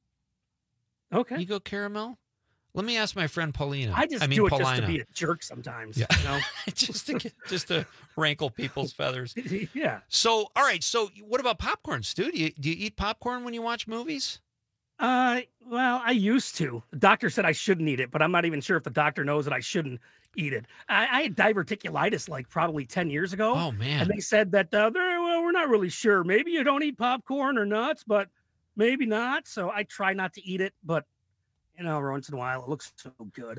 Speaker 2: Okay.
Speaker 12: You go caramel. Let me ask my friend Paulina.
Speaker 2: I just
Speaker 12: I mean,
Speaker 2: do it
Speaker 12: Paulina.
Speaker 2: just to be a jerk sometimes.
Speaker 12: Yeah.
Speaker 2: You know?
Speaker 12: just to get, just to rankle people's feathers.
Speaker 2: Yeah.
Speaker 12: So, all right. So, what about popcorn, Stu? Do you, do you eat popcorn when you watch movies?
Speaker 2: Uh, well, I used to. The doctor said I shouldn't eat it, but I'm not even sure if the doctor knows that I shouldn't eat it. I, I had diverticulitis like probably ten years ago.
Speaker 12: Oh man!
Speaker 2: And they said that uh, they're, well, we're not really sure. Maybe you don't eat popcorn or nuts, but maybe not. So I try not to eat it, but you know, every once in a while it looks so good.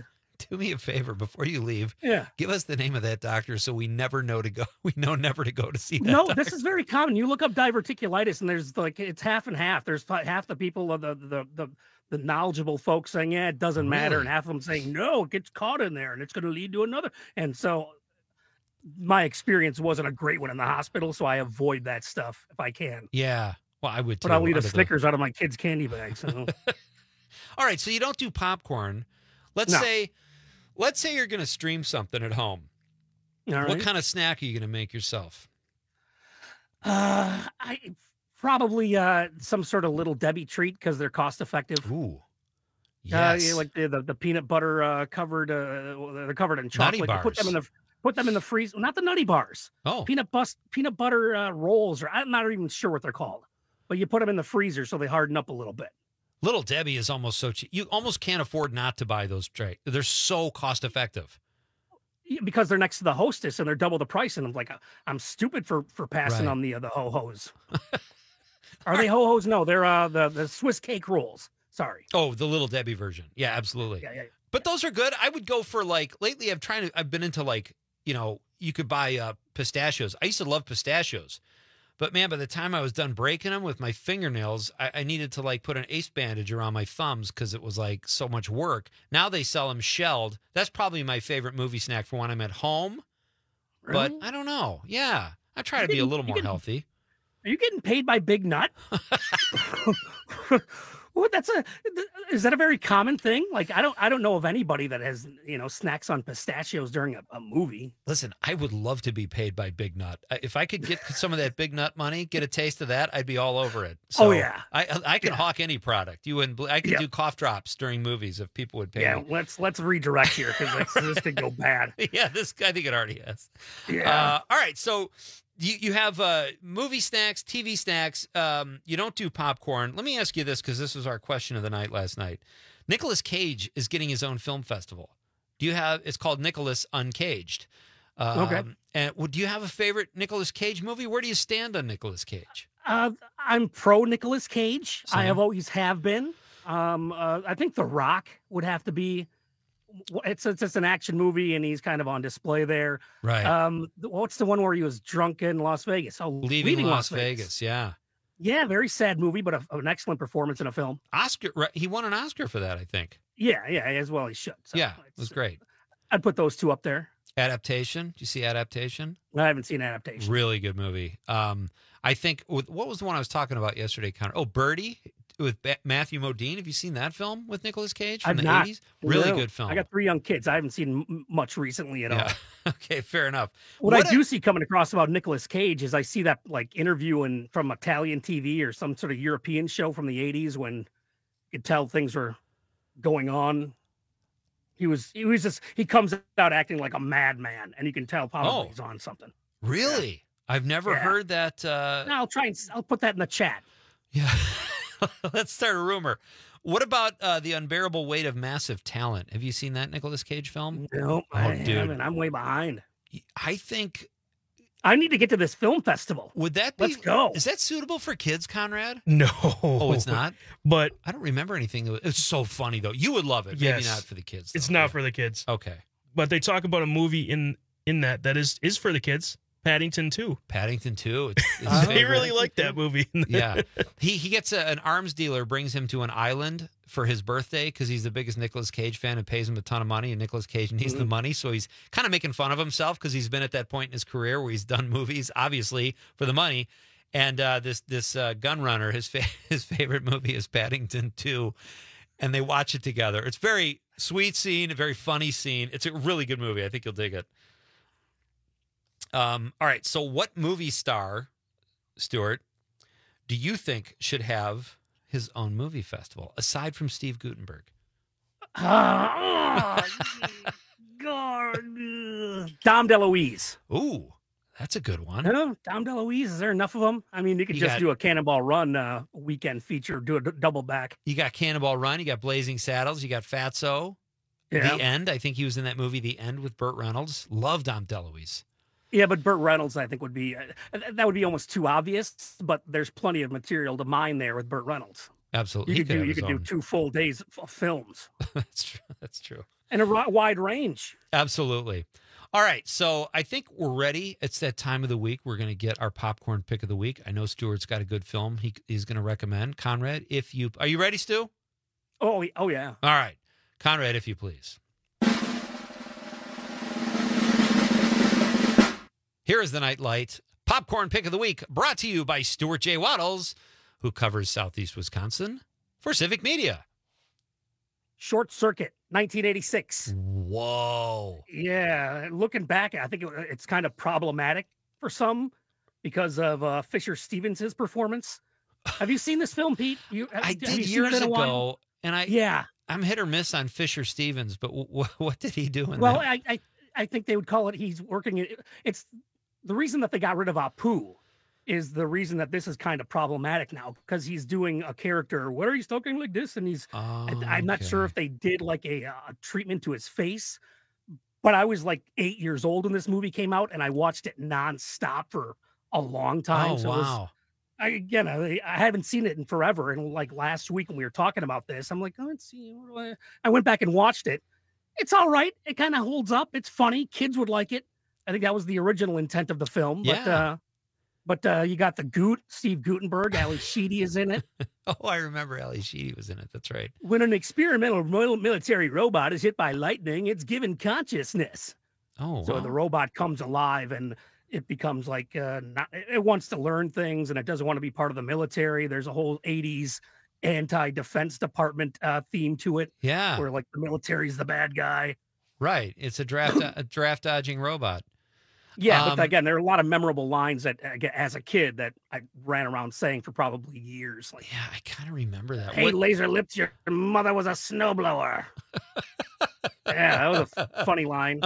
Speaker 12: Do me a favor before you leave.
Speaker 2: Yeah.
Speaker 12: Give us the name of that doctor so we never know to go. We know never to go to see that.
Speaker 2: No,
Speaker 12: doctor.
Speaker 2: this is very common. You look up diverticulitis, and there's like it's half and half. There's fi- half the people of the the the the knowledgeable folks saying, yeah, it doesn't matter,
Speaker 12: Really?
Speaker 2: and half of them saying, no, it gets caught in there, and it's going to lead to another. And so, my experience wasn't a great one in the hospital, so I avoid that stuff if I can.
Speaker 12: Yeah. Well, I would too.
Speaker 2: But I'll eat a
Speaker 12: under the-
Speaker 2: Snickers out of my kid's candy bag. So.
Speaker 12: All right, so you don't do popcorn. Let's
Speaker 2: No.
Speaker 12: say, let's say you're going to stream something at home.
Speaker 2: All
Speaker 12: What
Speaker 2: right.
Speaker 12: kind of snack are you going to make yourself?
Speaker 2: Uh, I probably uh some sort of little Debbie treat because they're cost effective.
Speaker 12: Ooh,
Speaker 2: Uh,
Speaker 12: yes.
Speaker 2: yeah, like the, the the peanut butter uh covered uh well, they're covered in chocolate. You put them in the put them in the freezer. Not the nutty bars.
Speaker 12: Oh,
Speaker 2: peanut bus peanut butter uh, rolls, or I'm not even sure what they're called. But you put them in the freezer so they harden up a little bit.
Speaker 12: Little Debbie is almost so cheap. You almost can't afford not to buy those. Tra- They're so cost effective.
Speaker 2: Yeah, because they're next to the Hostess and they're double the price. And I'm like, I'm stupid for for passing
Speaker 12: Right.
Speaker 2: on the uh, the ho hos. Are they ho hos? No, they're uh the the Swiss cake rolls. Sorry.
Speaker 12: Oh, the Little Debbie version. Yeah, absolutely.
Speaker 2: Yeah, yeah.
Speaker 12: But those are good. I would go for like lately. I've trying to. I've been into like you know you could buy uh, pistachios. I used to love pistachios, but man, by the time I was done breaking them with my fingernails, I, I needed to like put an ace bandage around my thumbs because it was like so much work. Now they sell them shelled. That's probably my favorite movie snack for when I'm at home. But
Speaker 2: Really?
Speaker 12: I don't know. Yeah, I try
Speaker 2: You
Speaker 12: to be a
Speaker 2: getting-
Speaker 12: little
Speaker 2: you
Speaker 12: more
Speaker 2: getting-
Speaker 12: healthy.
Speaker 2: Are you getting paid by Big Nut? Well, that's a is that a very common thing? Like I don't I don't know of anybody that has you know snacks on pistachios during a, a movie.
Speaker 12: Listen, I would love to be paid by Big Nut. I- If I could get some of that Big Nut money, get a taste of that, I'd be all over it. So
Speaker 2: Oh, yeah.
Speaker 12: I I can
Speaker 2: Yeah.
Speaker 12: hawk any product. You wouldn't. bel- I could
Speaker 2: Yeah.
Speaker 12: do cough drops during movies if people would pay
Speaker 2: Yeah,
Speaker 12: me.
Speaker 2: let's let's redirect here because this could go bad.
Speaker 12: Yeah, this I think it already has.
Speaker 2: Yeah.
Speaker 12: Uh, all right, so you you have uh, movie snacks, T V snacks. Um, you don't do popcorn. Let me ask you this because this was our question of the night last night. Nicolas Cage is getting his own film festival. Do you have? It's called Nicolas Uncaged. Um,
Speaker 2: Okay.
Speaker 12: And would do you have a favorite Nicolas Cage movie? Where do you stand on Nicolas Cage?
Speaker 2: Uh, I'm pro Nicolas Cage. I
Speaker 12: Same.
Speaker 2: have always have been. Um, uh, I think The Rock would have to be. It's it's it's an action movie and he's kind of on display there.
Speaker 12: Right.
Speaker 2: Um, th- what's the one where he was drunk in Las Vegas? Oh,
Speaker 12: Leaving, Las, Vegas. Yeah.
Speaker 2: Yeah, very sad movie, but a, an excellent performance in a film.
Speaker 12: Oscar. right, He won an Oscar for that, I think.
Speaker 2: Yeah, yeah, as well he should. So
Speaker 12: yeah, it was great.
Speaker 2: I'd put those two up there.
Speaker 12: Adaptation. Did you see Adaptation?
Speaker 2: I haven't seen Adaptation.
Speaker 12: Really good movie. Um, I think with, what was the one I was talking about yesterday? Connor? Oh, Birdie with ba- Matthew Modine. Have you seen that film with Nicolas Cage from
Speaker 2: I've
Speaker 12: the
Speaker 2: not.
Speaker 12: eighties? Really
Speaker 2: No.
Speaker 12: good film.
Speaker 2: I got three young kids. I haven't seen m- much recently at all.
Speaker 12: Yeah. Okay, fair enough.
Speaker 2: What,
Speaker 12: What
Speaker 2: I
Speaker 12: a-
Speaker 2: do see coming across about Nicolas Cage is I see that like interview in from Italian T V or some sort of European show from the eighties when you could tell things were going on. He was he was just he comes out acting like a madman, and you can tell probably
Speaker 12: Oh.
Speaker 2: he's on something.
Speaker 12: Really? I've never
Speaker 2: Yeah.
Speaker 12: heard that. Uh,
Speaker 2: Now I'll try and s- I'll put that in the chat.
Speaker 12: Yeah. Let's start a rumor. What about uh, The Unbearable Weight of Massive Talent? Have you seen that Nicolas Cage film?
Speaker 2: No,
Speaker 12: Oh,
Speaker 2: I
Speaker 12: dude.
Speaker 2: haven't. I'm way behind.
Speaker 12: I think
Speaker 2: I need to get to this film festival.
Speaker 12: Would that be?
Speaker 2: Let's go.
Speaker 12: Is that suitable for kids, Conrad?
Speaker 16: No.
Speaker 12: Oh, it's not?
Speaker 16: But
Speaker 12: I don't remember anything. that was- It's so funny, though. You would love it. Maybe
Speaker 16: Yes.
Speaker 12: not for the kids.
Speaker 16: it's
Speaker 12: though.
Speaker 16: not for the kids.
Speaker 12: Okay.
Speaker 16: But they talk about a movie in in that that is is for the kids. Paddington two.
Speaker 12: Paddington two. It's his
Speaker 16: They
Speaker 12: favorite.
Speaker 16: really like that movie.
Speaker 12: Yeah. He he gets a, an arms dealer, brings him to an island for his birthday because he's the biggest Nicolas Cage fan and pays him a ton of money. And Nicolas Cage needs the
Speaker 2: Mhm.
Speaker 12: money. So he's kind of making fun of himself because he's been at that point in his career where he's done movies, obviously, for the money. And uh, this this uh, gun runner, his, fa- his favorite movie is Paddington two. And they watch it together. It's very sweet scene, a very funny scene. It's a really good movie. I think you'll dig it. Um, all right. So, what movie star, Stuart, do you think should have his own movie festival aside from Steve Guttenberg?
Speaker 2: Ah, God. Dom DeLuise.
Speaker 12: Ooh, that's a good one.
Speaker 2: No, Dom DeLuise. Is there enough of them? I mean, you could
Speaker 12: You
Speaker 2: just
Speaker 12: got-
Speaker 2: do a Cannonball Run uh, weekend feature, do a d- double back.
Speaker 12: You got Cannonball Run. You got Blazing Saddles. You got Fatso.
Speaker 2: Yeah.
Speaker 12: The End. I think he was in that movie, The End, with Burt Reynolds. Love Dom DeLuise.
Speaker 2: Yeah, but Burt Reynolds, I think, would be uh, that would be almost too obvious. But there's plenty of material to mine there with Burt Reynolds.
Speaker 12: Absolutely.
Speaker 2: You
Speaker 12: He
Speaker 2: could do
Speaker 12: have
Speaker 2: you
Speaker 12: his
Speaker 2: could do
Speaker 12: own.
Speaker 2: two full days of films.
Speaker 12: That's true. That's true.
Speaker 2: And a ri- wide range.
Speaker 12: Absolutely. All right, so I think we're ready. It's that time of the week. We're going to get our popcorn pick of the week. I know Stuart's got a good film he, he's going to recommend. Conrad, if you... Are you ready, Stu?
Speaker 2: Oh, oh yeah.
Speaker 12: All right. Conrad, if you please. Here is the Nightlight Popcorn Pick of the Week, brought to you by Stuart J. Waddles, who covers Southeast Wisconsin for Civic Media.
Speaker 2: Short Circuit, nineteen eighty-six.
Speaker 12: Whoa.
Speaker 2: Yeah, looking back, I think it, it's kind of problematic for some because of uh, Fisher Stevens' performance. Have you seen this film, Pete? You,
Speaker 12: I
Speaker 2: have
Speaker 12: did
Speaker 2: you seen
Speaker 12: years
Speaker 2: it in a
Speaker 12: ago,
Speaker 2: while?
Speaker 12: and I
Speaker 2: yeah,
Speaker 12: I'm hit or miss on Fisher Stevens, but w- w- what did he do in
Speaker 2: well,
Speaker 12: that?
Speaker 2: I, I I think they would call it he's working. In, it's the reason that they got rid of Apu is the reason that this is kind of problematic now because he's doing a character. What are you talking like this? And he's.
Speaker 12: Oh,
Speaker 2: I, I'm not sure if they did like a, a treatment to his face, but I was like eight years old when this movie came out, and I watched it nonstop for a long time.
Speaker 12: Oh,
Speaker 2: so it was,
Speaker 12: wow.
Speaker 2: I, again, I, I haven't seen it in forever. And like last week when we were talking about this, I'm like, oh, let's see. What do I... I went back and watched it. It's all right. It kind of holds up. It's funny. Kids would like it. I think that was the original intent of the film. But,
Speaker 12: Yeah.
Speaker 2: uh, but uh, you got the Goot, Steve Gutenberg, Ali Sheedy is in it.
Speaker 12: Oh, I remember Ali Sheedy was in it. That's right.
Speaker 2: When an experimental mil- military robot is hit by lightning, it's given consciousness.
Speaker 12: Oh,
Speaker 2: So
Speaker 12: wow.
Speaker 2: the robot comes alive and it becomes like uh, not, it wants to learn things and it doesn't want to be part of the military. There's a whole eighties anti-defense department uh, theme to it.
Speaker 12: Yeah.
Speaker 2: Where like the military is the bad guy.
Speaker 12: Right. It's a draft a draft dodging robot.
Speaker 2: Yeah,
Speaker 12: Um,
Speaker 2: but again, there are a lot of memorable lines that uh, as a kid that I ran around saying for probably years. Like,
Speaker 12: yeah, I kind of remember that.
Speaker 2: Hey,
Speaker 12: What-
Speaker 2: laser lips, your mother was a snowblower. Yeah, that was a funny line.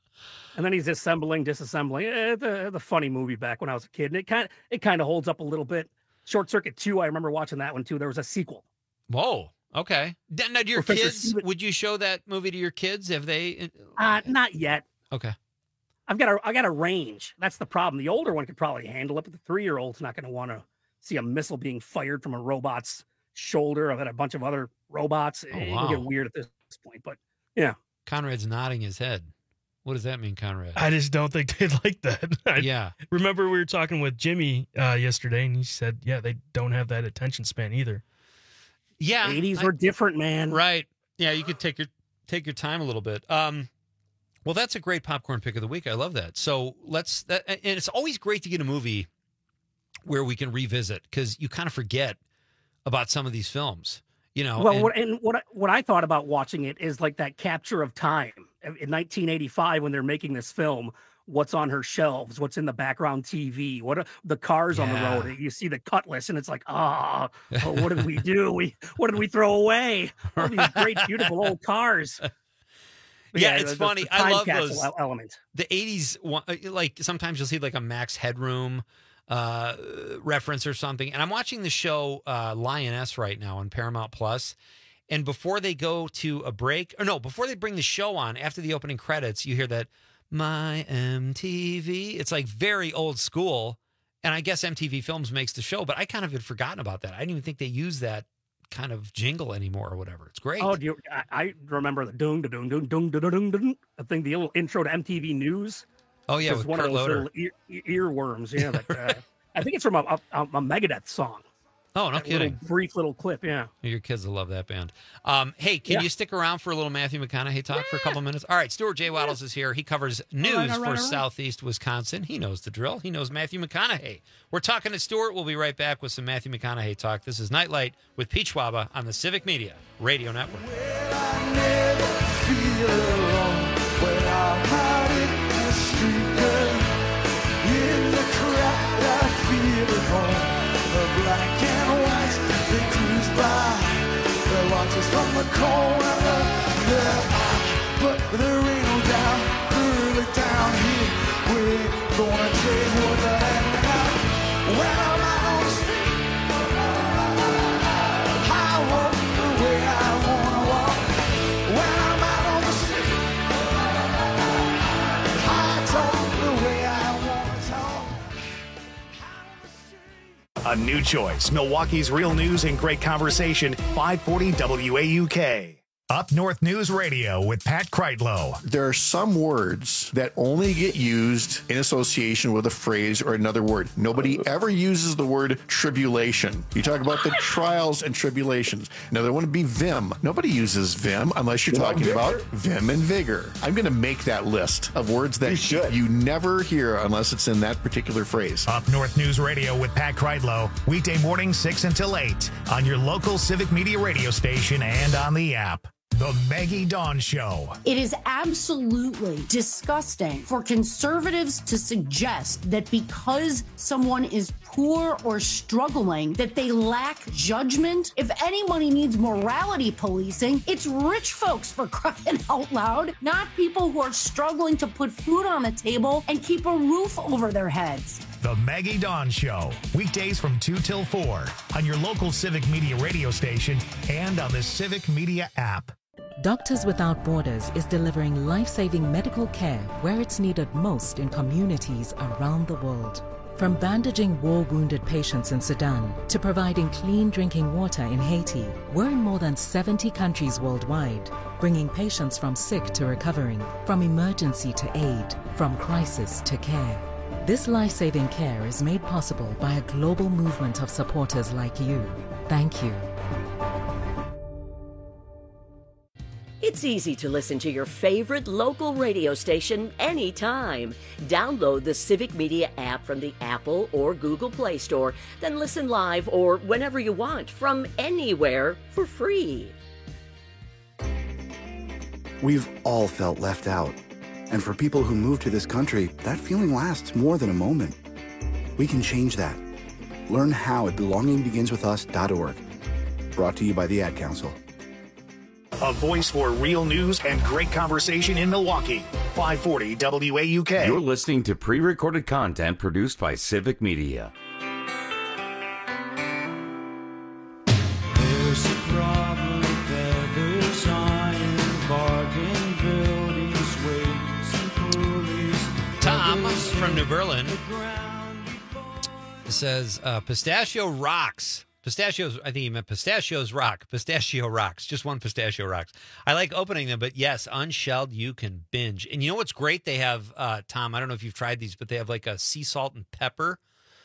Speaker 2: And then he's assembling, disassembling. Eh, the the funny movie back when I was a kid, and it kind of it kind of holds up a little bit. Short Circuit two, I remember watching that one too. There was a sequel.
Speaker 12: Whoa. Okay. D- Now, do your
Speaker 2: Professor
Speaker 12: kids?
Speaker 2: Steven-
Speaker 12: Would you show that movie to your kids? Have they?
Speaker 2: Uh, not yet.
Speaker 12: Okay.
Speaker 2: I've got a I got a range. That's the problem. The older one could probably handle it, but the three year old's not going to want to see a missile being fired from a robot's shoulder. I've had a bunch of other robots.
Speaker 12: Oh,
Speaker 2: it can
Speaker 12: wow.
Speaker 2: get weird at this point, but yeah.
Speaker 12: Conrad's nodding his head. What does that mean, Conrad?
Speaker 16: I just don't think they'd like that. I
Speaker 12: Yeah.
Speaker 16: remember we were talking with Jimmy uh, yesterday, and he said, yeah, they don't have that attention span either.
Speaker 12: Yeah.
Speaker 2: eighties
Speaker 12: I-
Speaker 2: were different, man.
Speaker 12: Right. Yeah, you could take your take your time a little bit. Um, well, that's a great popcorn pick of the week. I love that. So let's. That, and it's always great to get a movie where we can revisit because you kind of forget about some of these films. You know.
Speaker 2: Well,
Speaker 12: and-
Speaker 2: what, and what I- what I thought about watching it is like that capture of time in nineteen eighty-five when they're making this film. What's on her shelves? What's in the background T V? What are the cars on the
Speaker 12: Yeah.
Speaker 2: road? You see the Cutlass, and it's like, ah, oh, what did we do? We what did we throw away? All these great, beautiful old cars. But
Speaker 12: Yeah, it's
Speaker 2: the- the
Speaker 12: funny. I
Speaker 2: time
Speaker 12: love
Speaker 2: capsule
Speaker 12: those-
Speaker 2: el- element.
Speaker 12: the eighties one, like sometimes you'll see like a Max Headroom uh reference or something, and I'm watching the show uh Lioness right now on Paramount Plus, and before they go to a break, or no, before they bring the show on, after the opening credits, you hear that My M T V. It's like very old school, and I guess M T V Films makes the show, but I kind of had forgotten about that. I didn't even think they use that kind of jingle anymore or whatever. It's great.
Speaker 2: Oh, do you, I, I remember the dung dung dung dung dung dung dung. I think the little intro to M T V News.
Speaker 12: Oh yeah,
Speaker 2: Just
Speaker 12: with
Speaker 2: one
Speaker 12: Kurt
Speaker 2: of those
Speaker 12: Loder.
Speaker 2: little ear, earworms. Yeah, that, uh, I think it's from a, a, a Megadeth song.
Speaker 12: Oh, no
Speaker 2: That little
Speaker 12: kidding.
Speaker 2: brief little clip. Yeah.
Speaker 12: Your kids will love that band. Um, hey, can
Speaker 2: Yeah.
Speaker 12: you stick around for a little Matthew McConaughey talk for a couple minutes? All right, Stuart J. Waddles is here. He covers news
Speaker 2: all right, all
Speaker 12: for
Speaker 2: right.
Speaker 12: Southeast Wisconsin. He knows the drill. He knows Matthew McConaughey. We're talking to Stuart. We'll be right back with some Matthew McConaughey talk. This is Nightlight with Pete Schwaba on the Civic Media Radio Network.
Speaker 5: From the corner of their eye, but there ain't no doubt, early down here, we ain't gonna take what the heck out. When I'm out on the street, I walk the way I wanna walk. When I'm out on the street, I talk the way I wanna talk.
Speaker 1: A new choice. Milwaukee's real news and great conversation. five forty W A U K. Up North News Radio with Pat Kreitlow.
Speaker 6: There are some words that only get used in association with a phrase or another word. Nobody ever uses the word tribulation. You talk about the trials and tribulations. Now, there wouldn't be vim. Nobody uses vim unless you're talking
Speaker 7: Vigor?
Speaker 6: about vim and vigor. I'm going to make that list of words that you, you never hear unless it's in that particular phrase.
Speaker 1: Up North News Radio with Pat Kreitlow. Weekday morning six until eight on your local Civic Media radio station and on the app. The Maggie Dawn Show.
Speaker 8: It is absolutely disgusting for conservatives to suggest that because someone is poor or struggling, that they lack judgment. If anybody needs morality policing, it's rich folks, for crying out loud, not people who are struggling to put food on the table and keep a roof over their heads.
Speaker 1: The Maggie Dawn Show. Weekdays from two till four on your local Civic Media radio station and on the Civic Media app.
Speaker 13: Doctors Without Borders is delivering life-saving medical care where it's needed most in communities around the world. From bandaging war-wounded patients in Sudan to providing clean drinking water in Haiti, we're in more than seventy countries worldwide, bringing patients from sick to recovering, from emergency to aid, from crisis to care. This life-saving care is made possible by a global movement of supporters like you. Thank you.
Speaker 19: It's easy to listen to your favorite local radio station anytime. Download the Civic Media app from the Apple or Google Play Store, then listen live or whenever you want from anywhere for free.
Speaker 14: We've all felt left out. And for people who move to this country, that feeling lasts more than a moment. We can change that. Learn how at belonging begins with us dot org. Brought to you by the Ad Council.
Speaker 1: A voice for real news and great conversation in Milwaukee. five forty W A U K.
Speaker 15: You're listening to pre-recorded content produced by Civic Media.
Speaker 5: There's a problem, feathers, iron, bargain buildings, weights and pulleys.
Speaker 12: Tom from New Berlin says uh, pistachio rocks. Pistachios, I think he meant pistachios rock. Pistachio rocks. Just one pistachio rocks. I like opening them, but yes, unshelled, you can binge. And you know what's great? They have, uh, Tom, I don't know if you've tried these, but they have like a sea salt and pepper.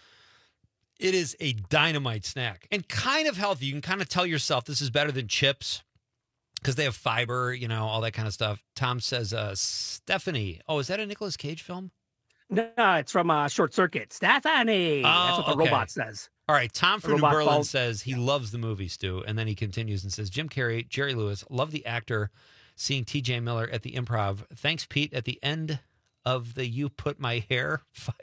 Speaker 12: It is a dynamite snack and kind of healthy. You can kind of tell yourself this is better than chips because they have fiber, you know, all that kind of stuff. Tom says, uh, Stephanie. Oh, is that a Nicolas Cage film?
Speaker 2: No, it's from uh, Short Circuit. Stephanie.
Speaker 12: Oh,
Speaker 2: That's what the
Speaker 12: okay.
Speaker 2: robot says.
Speaker 12: All right, Tom
Speaker 2: The
Speaker 12: from New
Speaker 2: robot
Speaker 12: Berlin
Speaker 2: falls-
Speaker 12: says he loves the movie, Stu, and then he continues and says, Jim Carrey, Jerry Lewis, love the actor, seeing T J Miller at the Improv. Thanks, Pete, at the end of the You Put My Hair fire.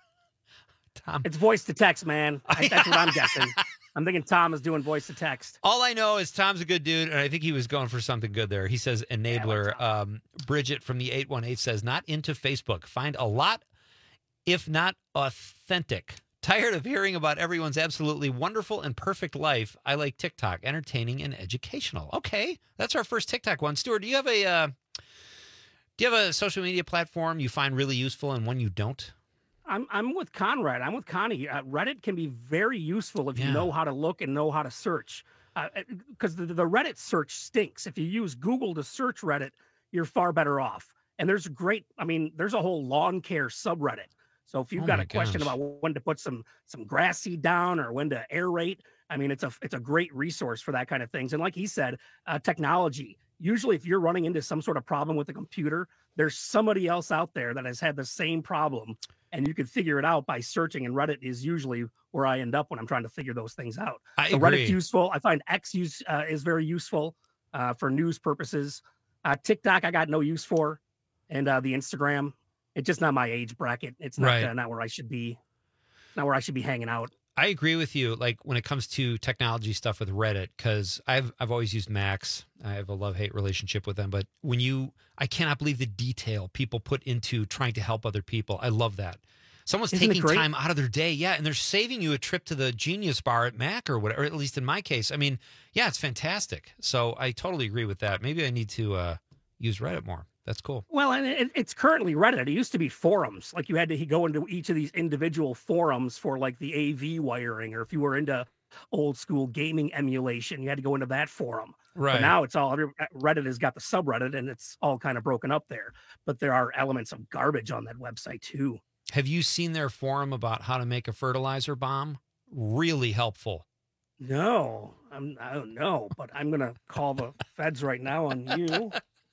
Speaker 12: Tom.
Speaker 2: It's voice to text, man. I, that's what I'm guessing. I'm thinking Tom is doing voice to text.
Speaker 12: All I know is Tom's a good dude, and I think he was going for something good there. He says, enabler. Um, Bridget from the eight one eight says, not into Facebook. Find a lot, if not authentic. Tired of hearing about everyone's absolutely wonderful and perfect life. I like TikTok, entertaining and educational. Okay, that's our first TikTok one. Stuart, do you have a uh, do you have a social media platform you find really useful and one you don't?
Speaker 2: I'm I'm with Conrad. I'm with Connie. Uh, Reddit can be very useful if you
Speaker 12: Yeah.
Speaker 2: know how to look and know how to search. Because the, the Reddit search stinks. If you use Google to search Reddit, you're far better off. And there's great. I mean, there's a whole lawn care subreddit. So if you've
Speaker 12: Oh
Speaker 2: got
Speaker 12: my
Speaker 2: a question
Speaker 12: gosh.
Speaker 2: about when to put some some grass seed down or when to aerate, I mean, it's a it's a great resource for that kind of things. And like he said, uh, technology. Usually, if you're running into some sort of problem with the computer, there's somebody else out there that has had the same problem, and you can figure it out by searching. And Reddit is usually where I end up when I'm trying to figure those things out.
Speaker 12: I
Speaker 2: so
Speaker 12: agree.
Speaker 2: Reddit's useful. I find X use uh, is very useful uh, for news purposes. Uh, TikTok, I got no use for, and uh, the Instagram. It's just not my age bracket. It's not
Speaker 12: Right.
Speaker 2: uh, not where I should be. Not where I should be hanging out.
Speaker 12: I agree with you. Like when it comes to technology stuff with Reddit, because I've I've always used Max. I have a love hate relationship with them. But when you, I cannot believe the detail people put into trying to help other people. I love that. Someone's
Speaker 2: Isn't it
Speaker 12: taking
Speaker 2: great?
Speaker 12: time out of their day, yeah, and they're saving you a trip to the Genius Bar at Mac or whatever. Or at least in my case, I mean, yeah, it's fantastic. So I totally agree with that. Maybe I need to uh, use Reddit more. That's cool.
Speaker 2: Well, and it, it's currently Reddit. It used to be forums. Like you had to go into each of these individual forums for like the A V wiring, or if you were into old school gaming emulation, you had to go into that forum. But
Speaker 12: Right.
Speaker 2: now it's all Reddit has got the subreddit, and it's all kind of broken up there. But there are elements of garbage on that website too.
Speaker 12: Have you seen their forum about how to make a fertilizer bomb? Really helpful.
Speaker 2: No, I'm, I don't know, but I'm gonna call the feds right now on you.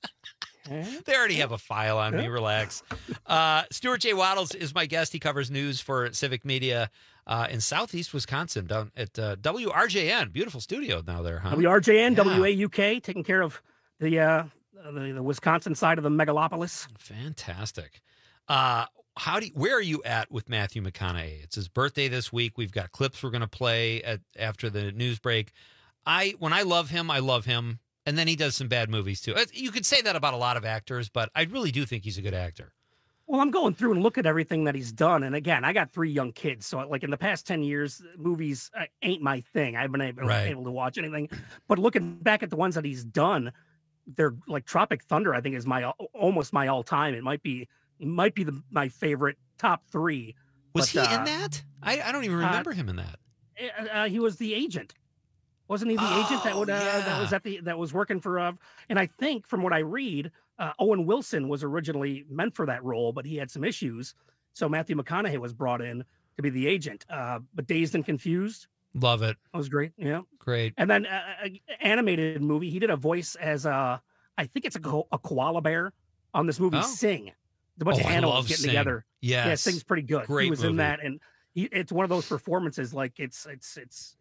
Speaker 2: Okay.
Speaker 12: They already have a file on me. Relax. Uh, Stuart J. Waddles is my guest. He covers news for Civic Media uh, in Southeast Wisconsin, down at uh, W R J N. Beautiful studio now there, huh?
Speaker 2: W R J N,
Speaker 12: Yeah.
Speaker 2: W A U K, taking care of the, uh, the the Wisconsin side of the megalopolis.
Speaker 12: Fantastic. Uh, how do you, where are you at with Matthew McConaughey? It's his birthday this week. We've got clips we're going to play at after the news break. I when I love him, I love him, and then he does some bad movies too. You could say that about a lot of actors, but I really do think he's a good actor.
Speaker 2: Well, I'm going through and look at everything that he's done, and again, I got three young kids, so like in the past ten years, movies uh, ain't my thing. I've been able,
Speaker 12: Right.
Speaker 2: able to watch anything, but looking back at the ones that he's done, they're like Tropic Thunder. I think is my almost my all time. It might be it might be the my favorite top three.
Speaker 12: Was
Speaker 2: but,
Speaker 12: he
Speaker 2: uh,
Speaker 12: in that? I, I don't even
Speaker 2: uh,
Speaker 12: remember him in that.
Speaker 2: uh, uh, he was the agent, wasn't he? The agent that would uh, that was at the that was working for. Uh, and I think from what I read, uh, Owen Wilson was originally meant for that role, but he had some issues, so Matthew McConaughey was brought in to be the agent. Uh, but Dazed and Confused,
Speaker 12: Love it.
Speaker 2: that was great. Yeah,
Speaker 12: Great.
Speaker 2: and then uh, uh, animated movie, he did a voice as a, I think it's a, ko- a koala bear on this movie
Speaker 12: Oh.
Speaker 2: Sing. It's a bunch
Speaker 12: Oh,
Speaker 2: of
Speaker 12: I
Speaker 2: animals
Speaker 12: love
Speaker 2: getting
Speaker 12: Sing.
Speaker 2: together. Yeah,
Speaker 12: Yes.
Speaker 2: Sing's pretty good.
Speaker 12: Great
Speaker 2: he was in
Speaker 12: movie.
Speaker 2: that, and he, it's one of those performances. Like it's it's it's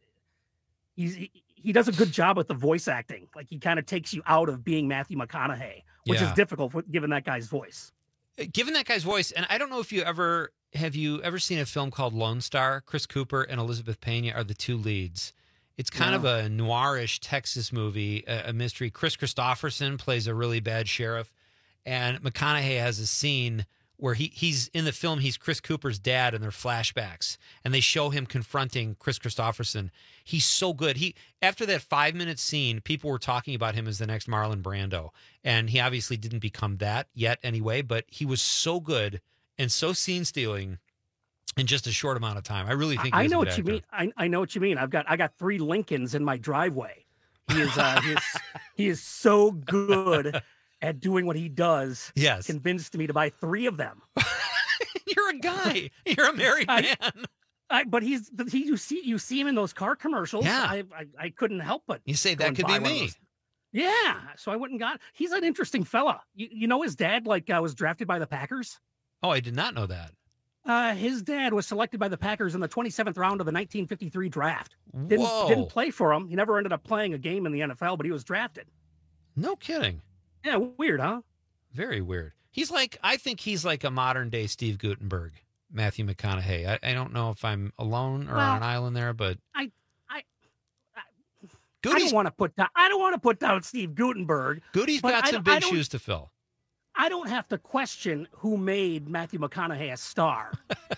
Speaker 2: he's he, he does a good job with the voice acting. Like he kind of takes you out of being Matthew McConaughey, which
Speaker 12: Yeah.
Speaker 2: is difficult for, given that guy's voice.
Speaker 12: Given that guy's voice, and I don't know if you ever have you ever seen a film called Lone Star? Chris Cooper and Elizabeth Pena are the two leads. It's kind of
Speaker 2: No.
Speaker 12: a noirish Texas movie, a, a mystery. Chris Christopherson plays a really bad sheriff, and McConaughey has a scene where he he's in the film. He's Chris Cooper's dad, and they're flashbacks, and they show him confronting Chris Christopherson. He's so good. He after that five minute scene, people were talking about him as the next Marlon Brando, and he obviously didn't become that yet anyway. But he was so good and so scene stealing in just a short amount of time. I really think
Speaker 2: I
Speaker 12: he's a
Speaker 2: know
Speaker 12: good
Speaker 2: what you
Speaker 12: actor.
Speaker 2: mean. I, I know what you mean. I've got I got three Lincolns in my driveway. He is uh, he is he is so good at doing what he does.
Speaker 12: Yes.
Speaker 2: Convinced me to buy three of them.
Speaker 12: You're a guy. You're a married
Speaker 2: I-
Speaker 12: man.
Speaker 2: I, but he's but he you see you see him in those car commercials.
Speaker 12: Yeah.
Speaker 2: I I, I couldn't help but
Speaker 12: You say
Speaker 2: go
Speaker 12: that
Speaker 2: and
Speaker 12: could
Speaker 2: buy
Speaker 12: be
Speaker 2: one of
Speaker 12: me.
Speaker 2: those. Yeah, so I went and got. He's an interesting fella. You, you know, his dad like uh, was drafted by the Packers.
Speaker 12: Oh, I did not know that.
Speaker 2: Uh, his dad was selected by the Packers in the twenty-seventh round of the nineteen fifty-three draft. Didn't
Speaker 12: Whoa.
Speaker 2: didn't play for him. He never ended up playing a game in the N F L, but he was drafted.
Speaker 12: No kidding.
Speaker 2: Yeah, weird, huh?
Speaker 12: Very weird. He's like, I think he's like a modern day Steve Gutenberg, Matthew McConaughey. I, I don't know if I'm alone or
Speaker 2: Well,
Speaker 12: on an island there, but
Speaker 2: I I I, I
Speaker 12: Goody's,
Speaker 2: don't want to put down. I don't want to put down Steve Gutenberg.
Speaker 12: Goody's
Speaker 2: but
Speaker 12: got
Speaker 2: I
Speaker 12: some
Speaker 2: don't- I
Speaker 12: big
Speaker 2: don't-
Speaker 12: shoes to fill.
Speaker 2: I don't have to question who made Matthew McConaughey a star.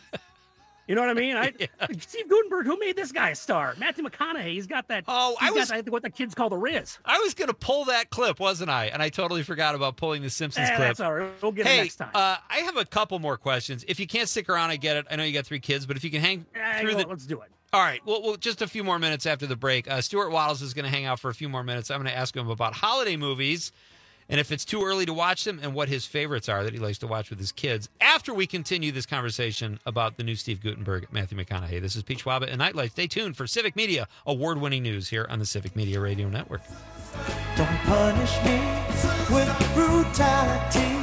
Speaker 2: You know what I mean? I, Steve Gutenberg, who made this guy a star? Matthew McConaughey. He's got that.
Speaker 12: Oh, I
Speaker 2: he's
Speaker 12: was-
Speaker 2: got, I think what the kids call the Riz.
Speaker 12: I was going to pull that clip, wasn't I? And I totally forgot about pulling the Simpsons
Speaker 2: Eh,
Speaker 12: clip.
Speaker 2: that's all right. We'll get
Speaker 12: hey,
Speaker 2: it next time.
Speaker 12: Uh, I have a couple more questions. If you can't stick around, I get it. I know you got three kids, but if you can hang
Speaker 2: Eh,
Speaker 12: through
Speaker 2: well,
Speaker 12: the.
Speaker 2: let's do it.
Speaker 12: All right. Well, well, just a few more minutes after the break. Uh, Stuart Waddles is going to hang out for a few more minutes. I'm going to ask him about holiday movies and if it's too early to watch them and what his favorites are that he likes to watch with his kids after we continue this conversation about the new Steve Gutenberg, Matthew McConaughey. This is Pete Schwaba and Nightlight. Stay tuned for Civic Media, award-winning news here on the Civic Media Radio Network.
Speaker 5: Don't punish me with brutality.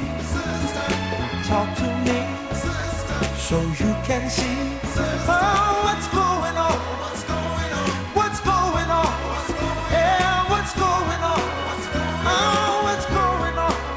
Speaker 5: Talk to me so you can see oh, what's going on. What's going on? Yeah, what's going on? Oh, what's going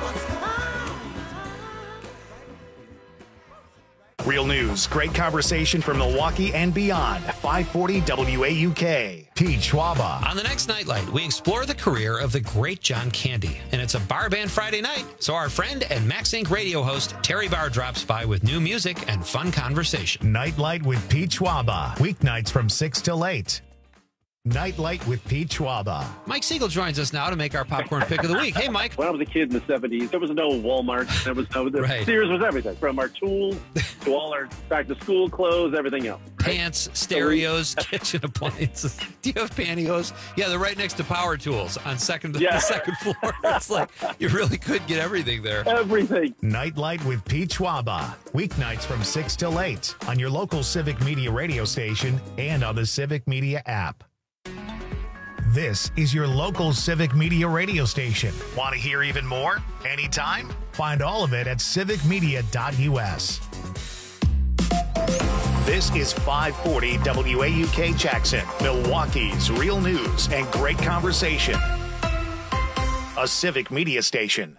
Speaker 5: on?
Speaker 1: Real news, great conversation from Milwaukee and beyond. five forty W A U K. Pete Schwaba.
Speaker 12: On the next Nightlight, we explore the career of the great John Candy, and it's a Bar Band Friday night. So our friend and Max Inc radio host Terry Barr drops by with new music and fun conversation.
Speaker 1: Nightlight with Pete Schwaba. Weeknights from six till eight. Nightlight with Pete Schwaba.
Speaker 12: Mike Siegel joins us now to make our popcorn pick of the week. Hey, Mike.
Speaker 3: When I was a kid in the seventies, there was no Walmart. There was no,
Speaker 12: Right.
Speaker 3: Sears was everything, from our tools to all our back-to-school clothes, everything else.
Speaker 12: Pants, stereos, kitchen appliances. Do you have pantyhose? Yeah, they're right next to power tools on second,
Speaker 3: Yeah.
Speaker 12: the second floor. It's like you really could get everything there.
Speaker 3: Everything.
Speaker 1: Nightlight with Pete Schwaba. Weeknights from six till eight on your local Civic Media radio station and on the Civic Media app. This is your local Civic Media radio station. Want to hear even more? Anytime? Find all of it at civic media dot u s. This is five forty W A U K Jackson, Milwaukee's real news and great conversation. A Civic Media station.